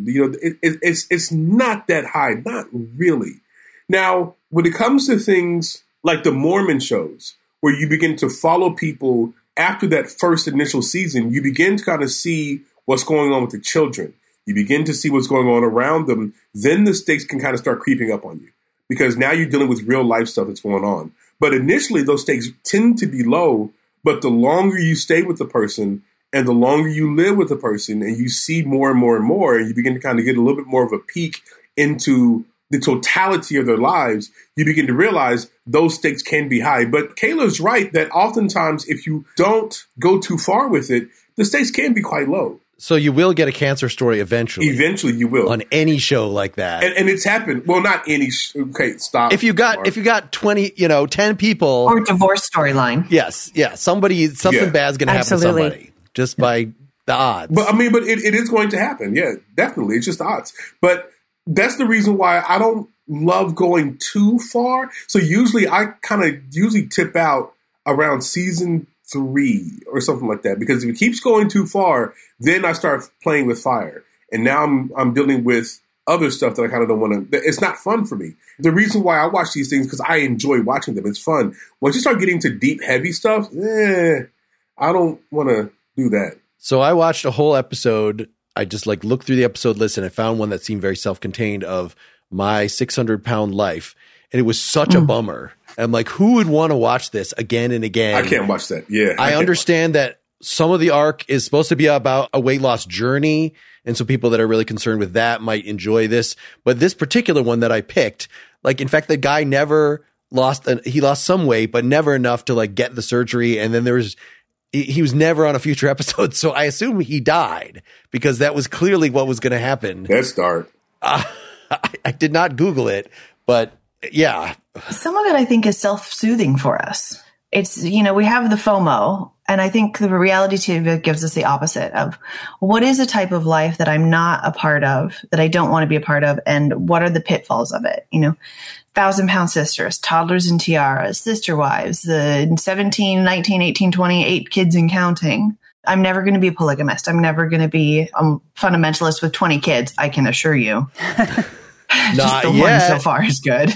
It's not that high, not really. Now, when it comes to things like the Mormon shows, where you begin to follow people after that first initial season, you begin to kind of see what's going on with the children. You begin to see what's going on around them. Then the stakes can kind of start creeping up on you because now you're dealing with real life stuff that's going on. But initially, those stakes tend to be low. But the longer you stay with the person and the longer you live with the person and you see more and more and more, and you begin to kind of get a little bit more of a peek into the totality of their lives, you begin to realize those stakes can be high. But Kayla's right that oftentimes if you don't go too far with it, the stakes can be quite low. So you will get a cancer story eventually. Eventually you will. On any show like that. And it's happened. Well, not any. Okay, stop. If you got 20, 10 people. Or divorce storyline. Yes. Yeah. Something bad's going to happen to somebody just by the odds. But it is going to happen. Yeah, definitely. It's just odds. But that's the reason why I don't love going too far. So usually I kind of tip out around season 3 or something like that. Because if it keeps going too far, then I start playing with fire. And now I'm dealing with other stuff that I kind of don't want to. It's not fun for me. The reason why I watch these things because I enjoy watching them. It's fun. Once you start getting to deep, heavy stuff, I don't want to do that. So I watched a whole episode. I just looked through the episode list and I found one that seemed very self-contained of My 600-Pound Life. And it was such a bummer. I'm like, who would want to watch this again and again? I can't watch that. Yeah. I understand that some of the arc is supposed to be about a weight loss journey. And so people that are really concerned with that might enjoy this. But this particular one that I picked, in fact, the guy never lost some weight, but never enough to like get the surgery. And then he was never on a future episode. So I assume he died because that was clearly what was going to happen. That's dark. I did not Google it, but yeah. Some of it I think is self-soothing for us. It's, we have the FOMO, and I think the reality TV gives us the opposite of what is a type of life that I'm not a part of, that I don't want to be a part of, and what are the pitfalls of it? 1,000-pound sisters, toddlers and tiaras, sister wives, the 17, 19, 18, 20, 8 kids and counting. I'm never going to be a polygamist. I'm never going to be a fundamentalist with 20 kids, I can assure you. Just the one so far is good.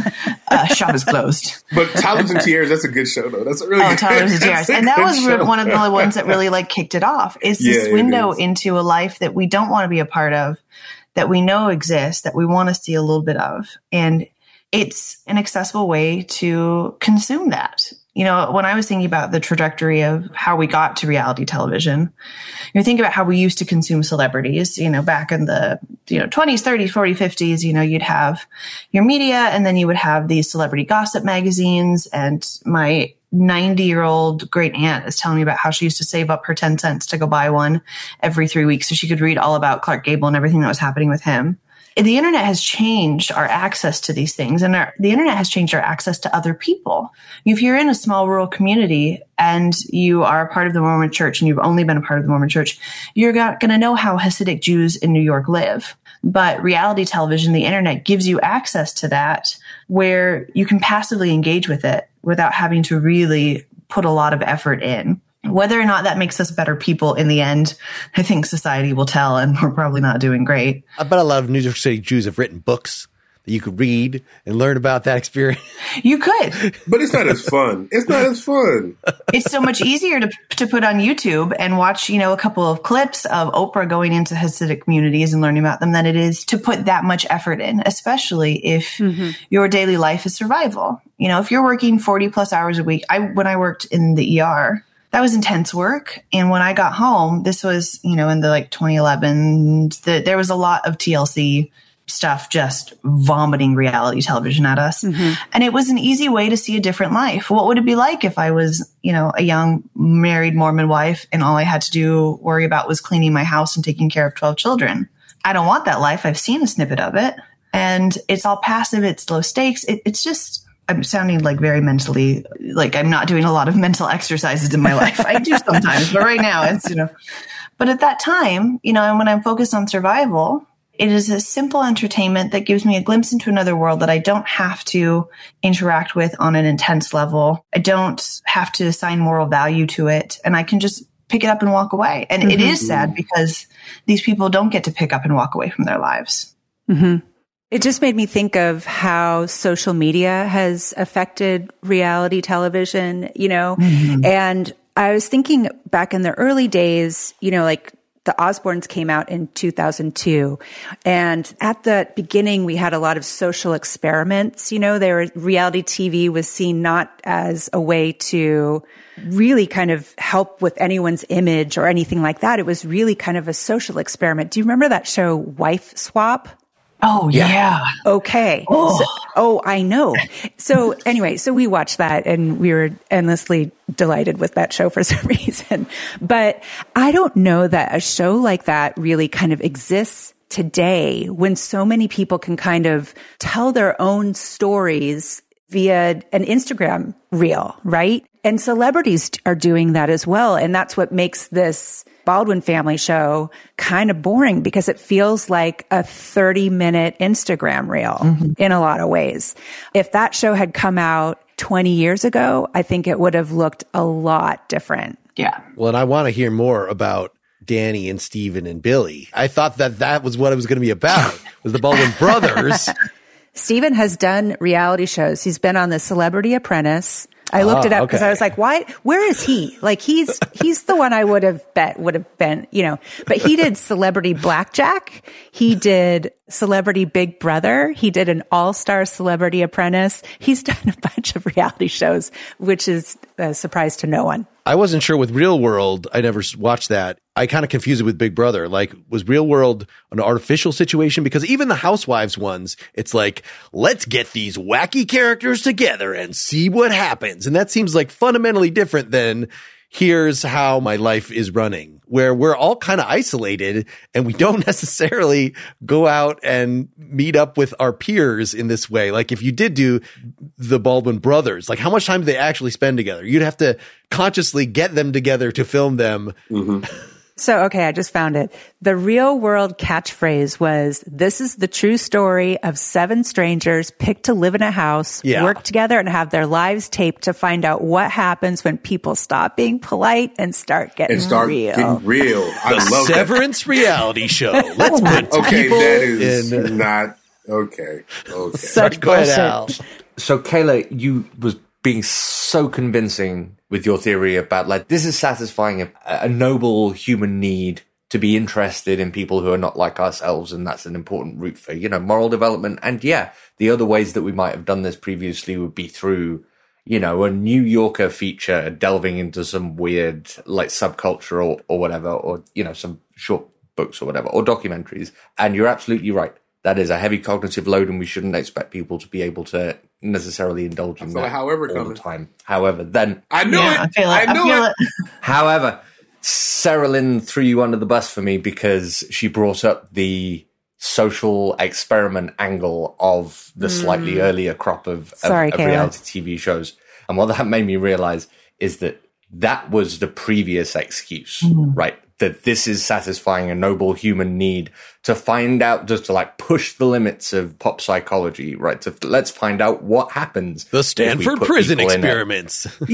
Shop is closed. But Toddlers and Tiaras, that's a good show, though. That's a really good Toddlers and Tiaras. And that was one of the ones that really kicked it off. Is this window into a life that we don't want to be a part of, that we know exists, that we want to see a little bit of. And it's an accessible way to consume that. When I was thinking about the trajectory of how we got to reality television, think about how we used to consume celebrities, back in the, 20s, 30s, 40s, 50s, you'd have your media, and then you would have these celebrity gossip magazines. And my 90-year-old great aunt is telling me about how she used to save up her 10 cents to go buy one every 3 weeks so she could read all about Clark Gable and everything that was happening with him. The internet has changed our access to these things, and the internet has changed our access to other people. If you're in a small rural community and you are a part of the Mormon Church and you've only been a part of the Mormon Church, you're going to know how Hasidic Jews in New York live. But reality television, the internet, gives you access to that where you can passively engage with it without having to really put a lot of effort in. Whether or not that makes us better people in the end, I think society will tell, and we're probably not doing great. I bet a lot of New York City Jews have written books that you could read and learn about that experience. You could. But it's not as fun. It's so much easier to put on YouTube and watch, a couple of clips of Oprah going into Hasidic communities and learning about them than it is to put that much effort in, especially if your daily life is survival. If you're working 40 plus hours a week, when I worked in the ER, that was intense work. And when I got home, this was, in the 2011, there was a lot of TLC stuff just vomiting reality television at us. And it was an easy way to see a different life. What would it be like if I was, a young married Mormon wife and all I had to worry about was cleaning my house and taking care of 12 children? I don't want that life. I've seen a snippet of it, and it's all passive. It's low stakes. It's just, I'm sounding very mentally, I'm not doing a lot of mental exercises in my life. I do sometimes, but right now it's, but at that time, and when I'm focused on survival, it is a simple entertainment that gives me a glimpse into another world that I don't have to interact with on an intense level. I don't have to assign moral value to it, and I can just pick it up and walk away. And it is sad because these people don't get to pick up and walk away from their lives. It just made me think of how social media has affected reality television, and I was thinking back in the early days, the Osbournes came out in 2002. And at the beginning, we had a lot of social experiments. Reality TV was seen not as a way to really kind of help with anyone's image or anything like that. It was really kind of a social experiment. Do you remember that show, Wife Swap? Oh, yeah. Okay. I know. So anyway, we watched that and we were endlessly delighted with that show for some reason. But I don't know that a show like that really kind of exists today when so many people can kind of tell their own stories via an Instagram reel, right? And celebrities are doing that as well. And that's what makes this Baldwin family show kind of boring because it feels like a 30-minute Instagram reel in a lot of ways. If that show had come out 20 years ago, I think it would have looked a lot different. Yeah. Well, and I want to hear more about Danny and Steven and Billy. I thought that was what it was going to be about, was the Baldwin brothers. Steven has done reality shows. He's been on The Celebrity Apprentice. I looked it up because I was like, why? Where is he? He's the one I would have bet would have been, but he did Celebrity Blackjack. He did Celebrity Big Brother. He did an all-star Celebrity Apprentice. He's done a bunch of reality shows, which is a surprise to no one. I wasn't sure with Real World. I never watched that. I kind of confused it with Big Brother. Like, was Real World an artificial situation? Because even the Housewives ones, it's like, let's get these wacky characters together and see what happens. And that seems like fundamentally different than here's how my life is running, where we're all kind of isolated and we don't necessarily go out and meet up with our peers in this way. Like if you did do the Baldwin brothers, like how much time do they actually spend together? You'd have to consciously get them together to film them. Mm-hmm. So, okay, I just found it. The Real World catchphrase was, this is the true story of 7 strangers picked to live in a house, work together, and have their lives taped to find out what happens when people stop being polite and start getting real. I love Severance reality show. Let's put people that is not okay. Such bullshit. So, Kayla, you was being so convincing with your theory about, like, this is satisfying a noble human need to be interested in people who are not like ourselves, and that's an important route for, moral development. And the other ways that we might have done this previously would be through, a New Yorker feature delving into some weird, like, subculture or whatever, or, some short books or whatever, or documentaries. And you're absolutely right. That is a heavy cognitive load, and we shouldn't expect people to be able to necessarily indulge in that all the time. However, then I knew it. However, Sarah Lynn threw you under the bus for me because she brought up the social experiment angle of the slightly earlier crop of reality TV shows, and what that made me realize is that was the previous excuse, right? That this is satisfying a noble human need to find out, just to like push the limits of pop psychology, right? Let's find out what happens. The Stanford prison experiments. On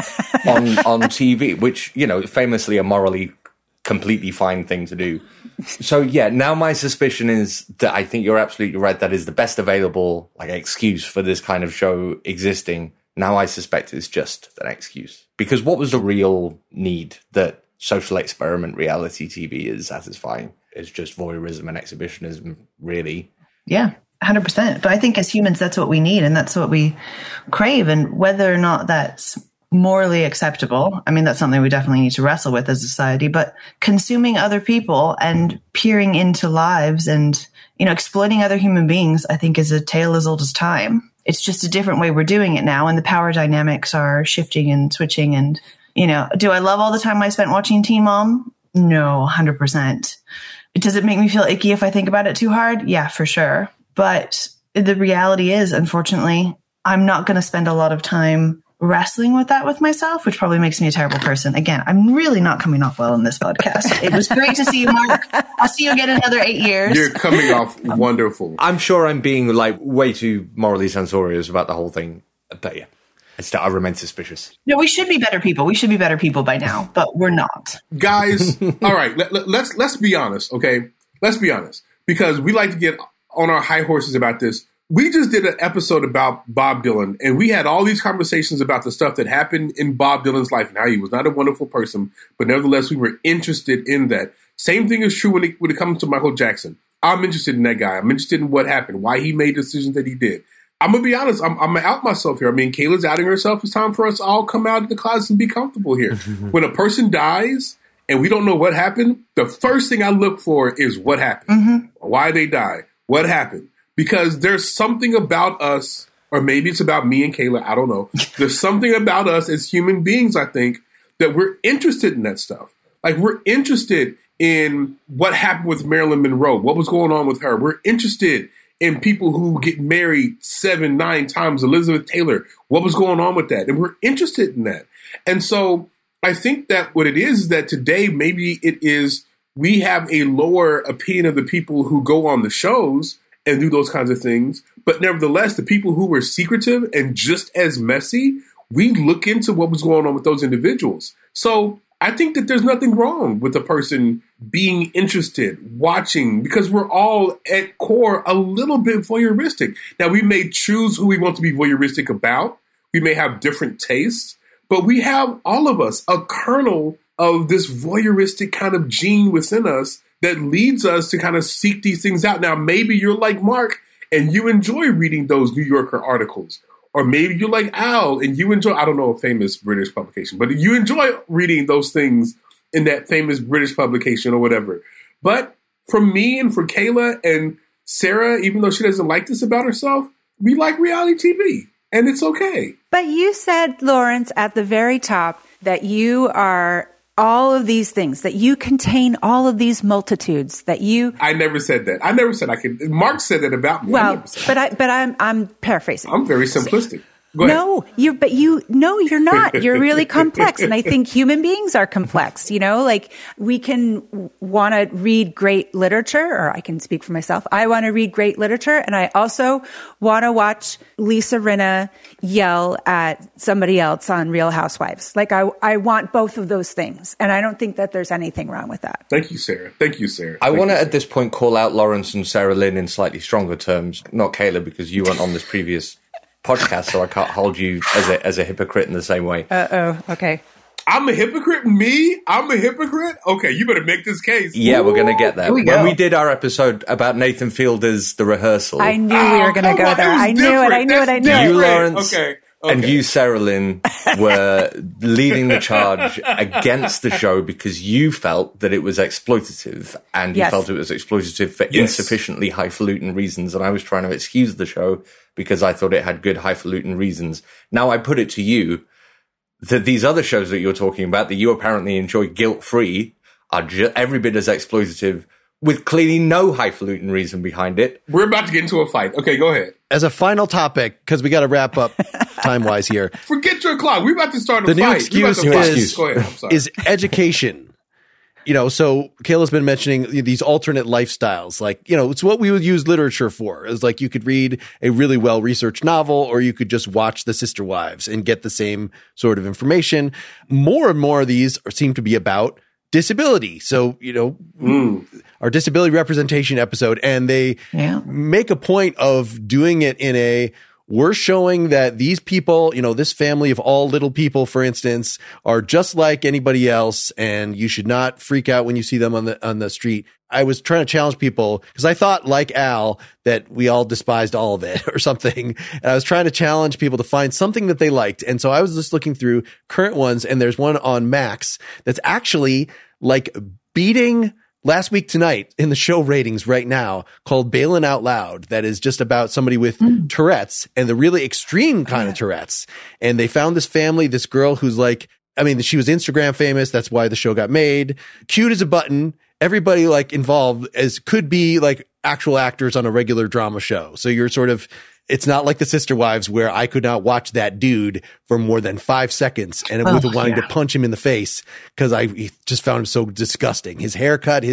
TV, which, famously a morally completely fine thing to do. So now my suspicion is that I think you're absolutely right. That is the best available excuse for this kind of show existing. Now I suspect it's just an excuse, because what was the real need that social experiment reality TV is satisfying? It's just voyeurism and exhibitionism, really. Yeah, 100%. But I think as humans, that's what we need, and that's what we crave. And whether or not that's morally acceptable, I mean, that's something we definitely need to wrestle with as a society. But consuming other people and peering into lives and, exploiting other human beings, I think is a tale as old as time. It's just a different way we're doing it now, and the power dynamics are shifting and switching. And do I love all the time I spent watching Teen Mom? No, 100%. Does it make me feel icky if I think about it too hard? Yeah, for sure. But the reality is, unfortunately, I'm not going to spend a lot of time wrestling with that with myself, which probably makes me a terrible person. Again, I'm really not coming off well in this podcast. It was great to see you, Mark. I'll see you again in another 8 years. You're coming off wonderful. I'm sure I'm being way too morally censorious about the whole thing. But yeah. I remain suspicious. No, we should be better people. We should be better people by now, but we're not. Guys, all right, let's be honest, okay? Let's be honest, because we like to get on our high horses about this. We just did an episode about Bob Dylan, and we had all these conversations about the stuff that happened in Bob Dylan's life and how he was not a wonderful person, but nevertheless, we were interested in that. Same thing is true when it comes to Michael Jackson. I'm interested in that guy. I'm interested in what happened, why he made decisions that he did. I'm going to be honest. I'm going to out myself here. I mean, Kayla's outing herself. It's time for us to all come out of the closet and be comfortable here. When a person dies and we don't know what happened, the first thing I look for is what happened. Why they die. What happened? Because there's something about us, or maybe it's about me and Kayla. I don't know. There's something about us as human beings, I think, that we're interested in that stuff. Like, we're interested in what happened with Marilyn Monroe. What was going on with her? We're interested in people who get married 7-9 times, Elizabeth Taylor. What was going on with that? And we're interested in that. And so I think that what it is that today, maybe it is we have a lower opinion of the people who go on the shows and do those kinds of things. But nevertheless, the people who were secretive and just as messy, we look into what was going on with those individuals. So I think that there's nothing wrong with a person being interested, watching, because we're all at core a little bit voyeuristic. Now, we may choose who we want to be voyeuristic about. We may have different tastes, but we have, all of us, a kernel of this voyeuristic kind of gene within us that leads us to kind of seek these things out. Now, maybe you're like Mark and you enjoy reading those New Yorker articles, or maybe you like Al and you enjoy, I don't know, a famous British publication, but you enjoy reading those things in that famous British publication or whatever. But for me and for Kayla and Sarah, even though she doesn't like this about herself, we like reality TV, and it's okay. But you said, Lawrence, at the very top that you are all of these things, that you contain all of these multitudes, that you... I never said that. I never said I could. Mark said that about me. Well, I'm paraphrasing. I'm very simplistic. Go ahead. No, you're not. You're really complex. And I think human beings are complex, like we can want to read great literature, or I can speak for myself. I want to read great literature. And I also want to watch Lisa Rinna yell at somebody else on Real Housewives. Like I want both of those things. And I don't think that there's anything wrong with that. Thank you, Sarah. I want to, at this point, call out Lawrence and Sarah Lynn in slightly stronger terms. Not Kayla, because you weren't on this previous podcast, so I can't hold you as a hypocrite in the same way. Okay. I'm a hypocrite? Me? I'm a hypocrite? Okay, you better make this case. Yeah, we're going to get there. When we did our episode about Nathan Fielder's The Rehearsal. I knew we were going to go there. I knew it. You, Lawrence, okay. and you, Sarah Lynn, were leading the charge against the show because you felt that it was exploitative, and you felt it was exploitative for insufficiently highfalutin reasons, and I was trying to excuse the show because I thought it had good highfalutin reasons. Now I put it to you that these other shows that you're talking about that you apparently enjoy guilt-free are every bit as exploitative with clearly no highfalutin reason behind it. We're about to get into a fight. Okay, go ahead. As a final topic, because we got to wrap up time-wise here. Forget your clock. We're about to start a fight. The new excuse Go ahead. I'm sorry. Is education. So Kayla's been mentioning these alternate lifestyles. Like, it's what we would use literature for. It's like you could read a really well-researched novel, or you could just watch The Sister Wives and get the same sort of information. More and more of these seem to be about disability. So, our disability representation episode, and they make a point of doing it in we're showing that these people, this family of all little people, for instance, are just like anybody else, and you should not freak out when you see them on the street. I was trying to challenge people because I thought, like Al, that we all despised all of it or something. And I was trying to challenge people to find something that they liked. And so I was just looking through current ones, and there's one on Max that's actually like beating Last Week Tonight in the show ratings right now, called Bailin' Out Loud, that is just about somebody with Tourette's, and the really extreme kind of Tourette's. And they found this family, this girl who's like, she was Instagram famous. That's why the show got made. Cute as a button. Everybody involved could be like actual actors on a regular drama show. So you're it's not like The Sister Wives, where I could not watch that dude for more than 5 seconds and with wanting to punch him in the face because I just found him so disgusting. His haircut,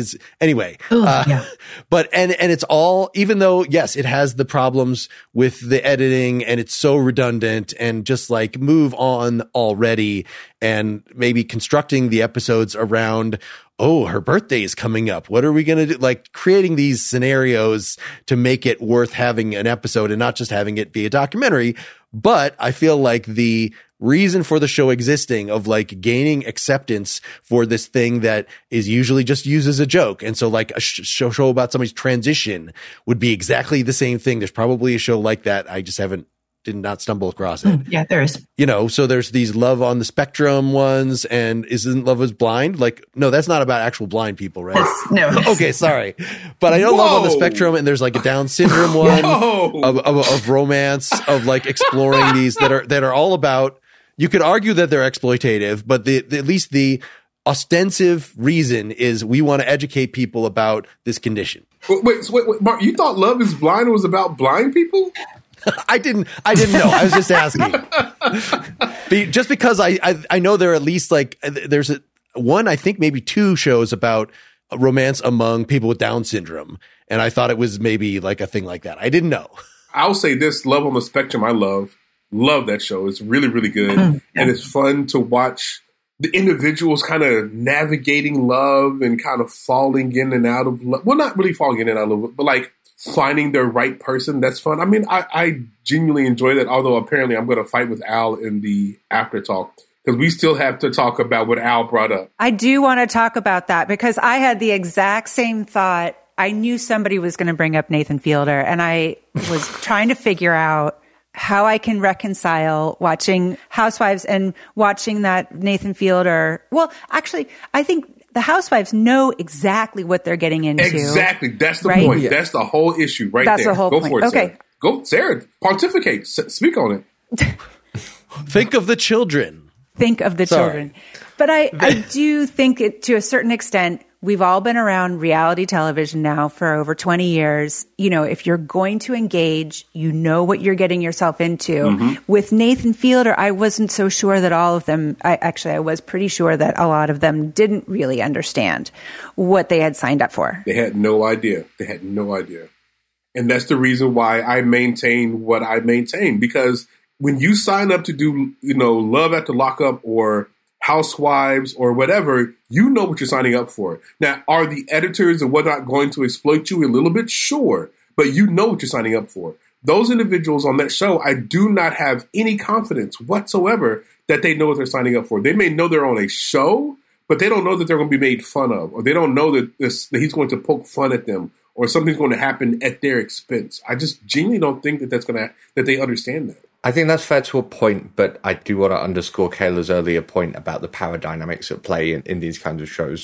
but it's all, even though, yes, it has the problems with the editing and it's so redundant and just move on already, and maybe constructing the episodes around, her birthday is coming up. What are we going to do? Creating these scenarios to make it worth having an episode and not just having it be a documentary. But I feel like the reason for the show existing of gaining acceptance for this thing that is usually just used as a joke. And so a show about somebody's transition would be exactly the same thing. There's probably a show like that. I just did not stumble across it. Yeah, there is. So there's these Love on the Spectrum ones, and Isn't Love is Blind? No, that's not about actual blind people, right? No. Okay, sorry. But I know Love on the Spectrum, and there's a Down syndrome one of romance, of exploring these that are all about, you could argue that they're exploitative, but at least the ostensive reason is we want to educate people about this condition. Wait, Mark, you thought Love is Blind was about blind people? I didn't know. I was just asking. Just because I know there are at least there's one, I think maybe 2 shows about romance among people with Down syndrome. And I thought it was maybe a thing like that. I didn't know. I'll say this, Love on the Spectrum, I love that show. It's really, really good. And it's fun to watch the individuals kind of navigating love and kind of falling in and out of love. Well, not really falling in and out of love, but finding the right person. That's fun. I genuinely enjoy that, although apparently I'm going to fight with Al in the after talk because we still have to talk about what Al brought up. I do want to talk about that because I had the exact same thought. I knew somebody was going to bring up Nathan Fielder, and I was trying to figure out how I can reconcile watching Housewives and watching that Nathan Fielder. Well, actually, I think the Housewives know exactly what they're getting into. Exactly. That's the right? point. Yeah. That's the whole issue right That's there. the whole Go point. for it, Okay. Sarah. Go, Sarah. Pontificate. Speak on it. Think of the children. Think of the children. But I do think it, to a certain extent, we've all been around reality television now for over 20 years. You know, if you're going to engage, you know what you're getting yourself into. Mm-hmm. With Nathan Fielder, I wasn't so sure that all of them, I was pretty sure that a lot of them didn't really understand what they had signed up for. They had no idea. And that's the reason why I maintain what I maintain. Because when you sign up to do, Love at the Lockup or Housewives or whatever, you know what you're signing up for. Now, are the editors and whatnot going to exploit you a little bit? Sure. But you know what you're signing up for. Those individuals on that show, I do not have any confidence whatsoever that they know what they're signing up for. They may know they're on a show, but they don't know that they're going to be made fun of, or they don't know that he's going to poke fun at them, or something's going to happen at their expense. I just genuinely don't think that they understand that. I think that's fair to a point, but I do want to underscore Kayla's earlier point about the power dynamics at play in these kinds of shows.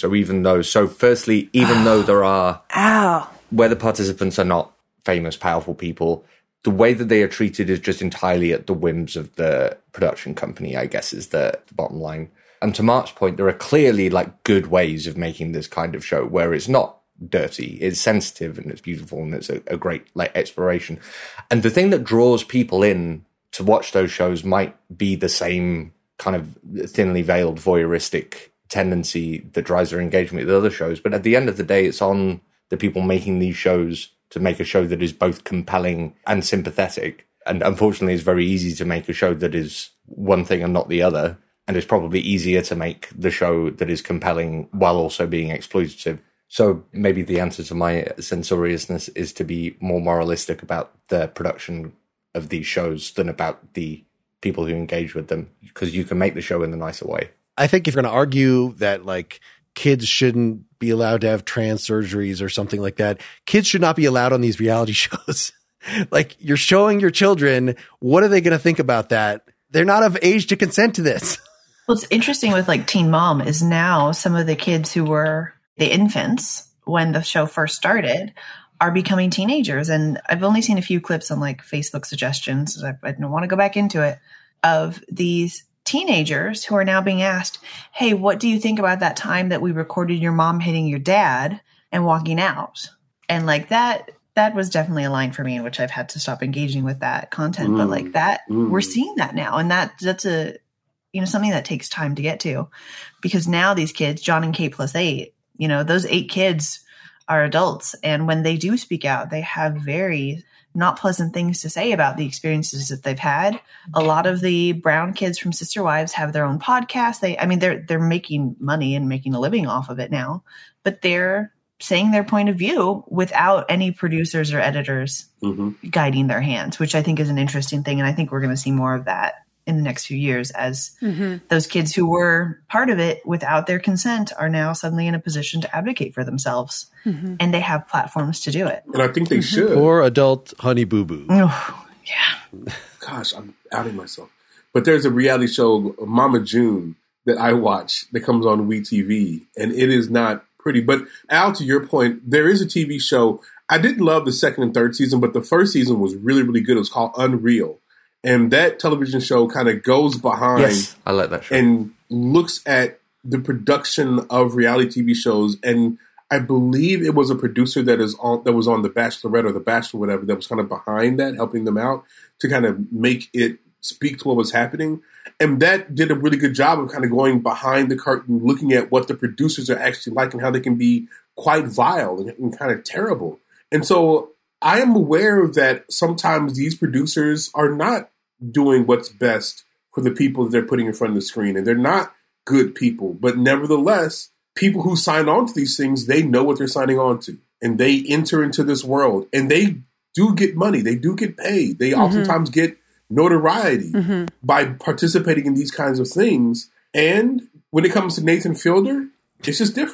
Firstly, even though there are, where the participants are not famous, powerful people, the way that they are treated is just entirely at the whims of the production company, I guess, is the bottom line. And to Mark's point, there are clearly good ways of making this kind of show where it's not dirty, it's sensitive and it's beautiful and it's a great exploration. And the thing that draws people in to watch those shows might be the same kind of thinly veiled voyeuristic tendency that drives their engagement with other shows. But at the end of the day, it's on the people making these shows to make a show that is both compelling and sympathetic. And unfortunately, it's very easy to make a show that is one thing and not the other. And it's probably easier to make the show that is compelling while also being exploitative. So maybe the answer to my censoriousness is to be more moralistic about the production of these shows than about the people who engage with them, because you can make the show in a nicer way. I think if you're going to argue that kids shouldn't be allowed to have trans surgeries or something like that, kids should not be allowed on these reality shows. You're showing your children, what are they going to think about that? They're not of age to consent to this. What's interesting with Teen Mom is now some of the kids who were the infants when the show first started are becoming teenagers. And I've only seen a few clips on Facebook suggestions. I don't want to go back into it, of these teenagers who are now being asked, hey, what do you think about that time that we recorded your mom hitting your dad and walking out? And that was definitely a line for me in which I've had to stop engaging with that content. But we're seeing that now. And that's a, something that takes time to get to, because now these kids, John and Kate plus 8, those 8 kids are adults. And when they do speak out, they have very not pleasant things to say about the experiences that they've had. A lot of the brown kids from Sister Wives have their own podcast. They're making money and making a living off of it now, but they're saying their point of view without any producers or editors guiding their hands, which I think is an interesting thing. And I think we're going to see more of that in the next few years as those kids who were part of it without their consent are now suddenly in a position to advocate for themselves. And they have platforms to do it. And I think they should. Or adult Honey Boo Boo. Oh, yeah. Gosh, I'm outing myself. But there's a reality show, Mama June, that I watch that comes on WeTV, and it is not pretty. But Al, to your point, there is a TV show. I didn't love the second and third season, but the first season was really, really good. It was called Unreal. And that television show kind of goes behind. Yes, I like that show. And looks at the production of reality TV shows. And I believe it was a producer that was on The Bachelorette or The Bachelor, whatever, that was kind of behind that, helping them out to kind of make it speak to what was happening. And that did a really good job of kind of going behind the curtain, looking at what the producers are actually like and how they can be quite vile and kind of terrible. And so I am aware that sometimes these producers are not doing what's best for the people that they're putting in front of the screen. And they're not good people. But nevertheless, people who sign on to these things, they know what they're signing on to. And they enter into this world. And they do get money. They do get paid. They oftentimes get notoriety by participating in these kinds of things. And when it comes to Nathan Fielder, it's just different.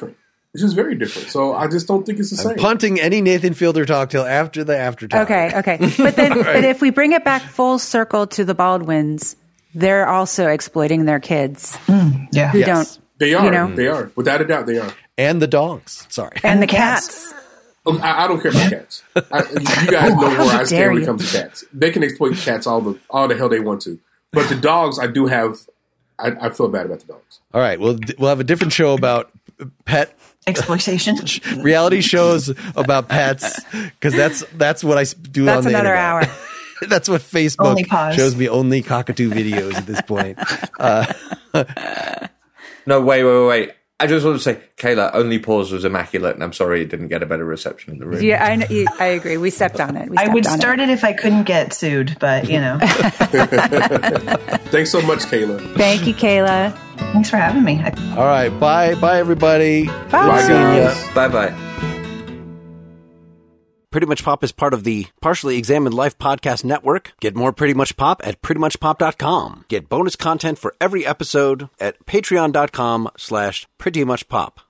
It's just very different. So I just don't think it's the same. Punting any Nathan Fielder talk till after the after talk. Okay. But then, but if we bring it back full circle to the Baldwins, they're also exploiting their kids. Yeah. Who don't. They are. You know? They are. Without a doubt, they are. And the dogs. Sorry. And the cats. Oh, I don't care about cats. You guys know where I stand when it comes to cats. They can exploit cats all the hell they want to. But the dogs, I do have. I feel bad about the dogs. All right. We'll have a different show about pet exploitation, reality shows about pets, because that's what I do. That's on the another internet. hour. That's what Facebook shows me, only cockatoo videos at this point. No, wait. I just want to say, Kayla, Only Pause was immaculate, and I'm sorry it didn't get a better reception in the room. Yeah, I agree. We stepped on it. I would start it if I couldn't get sued, but you know. Thanks so much, Kayla. Thank you, Kayla. Thanks for having me. All right, bye, everybody. Bye, guys. Bye. Pretty Much Pop is part of the Partially Examined Life podcast network. Get more Pretty Much Pop at prettymuchpop.com. Get bonus content for every episode at patreon.com/prettymuchpop.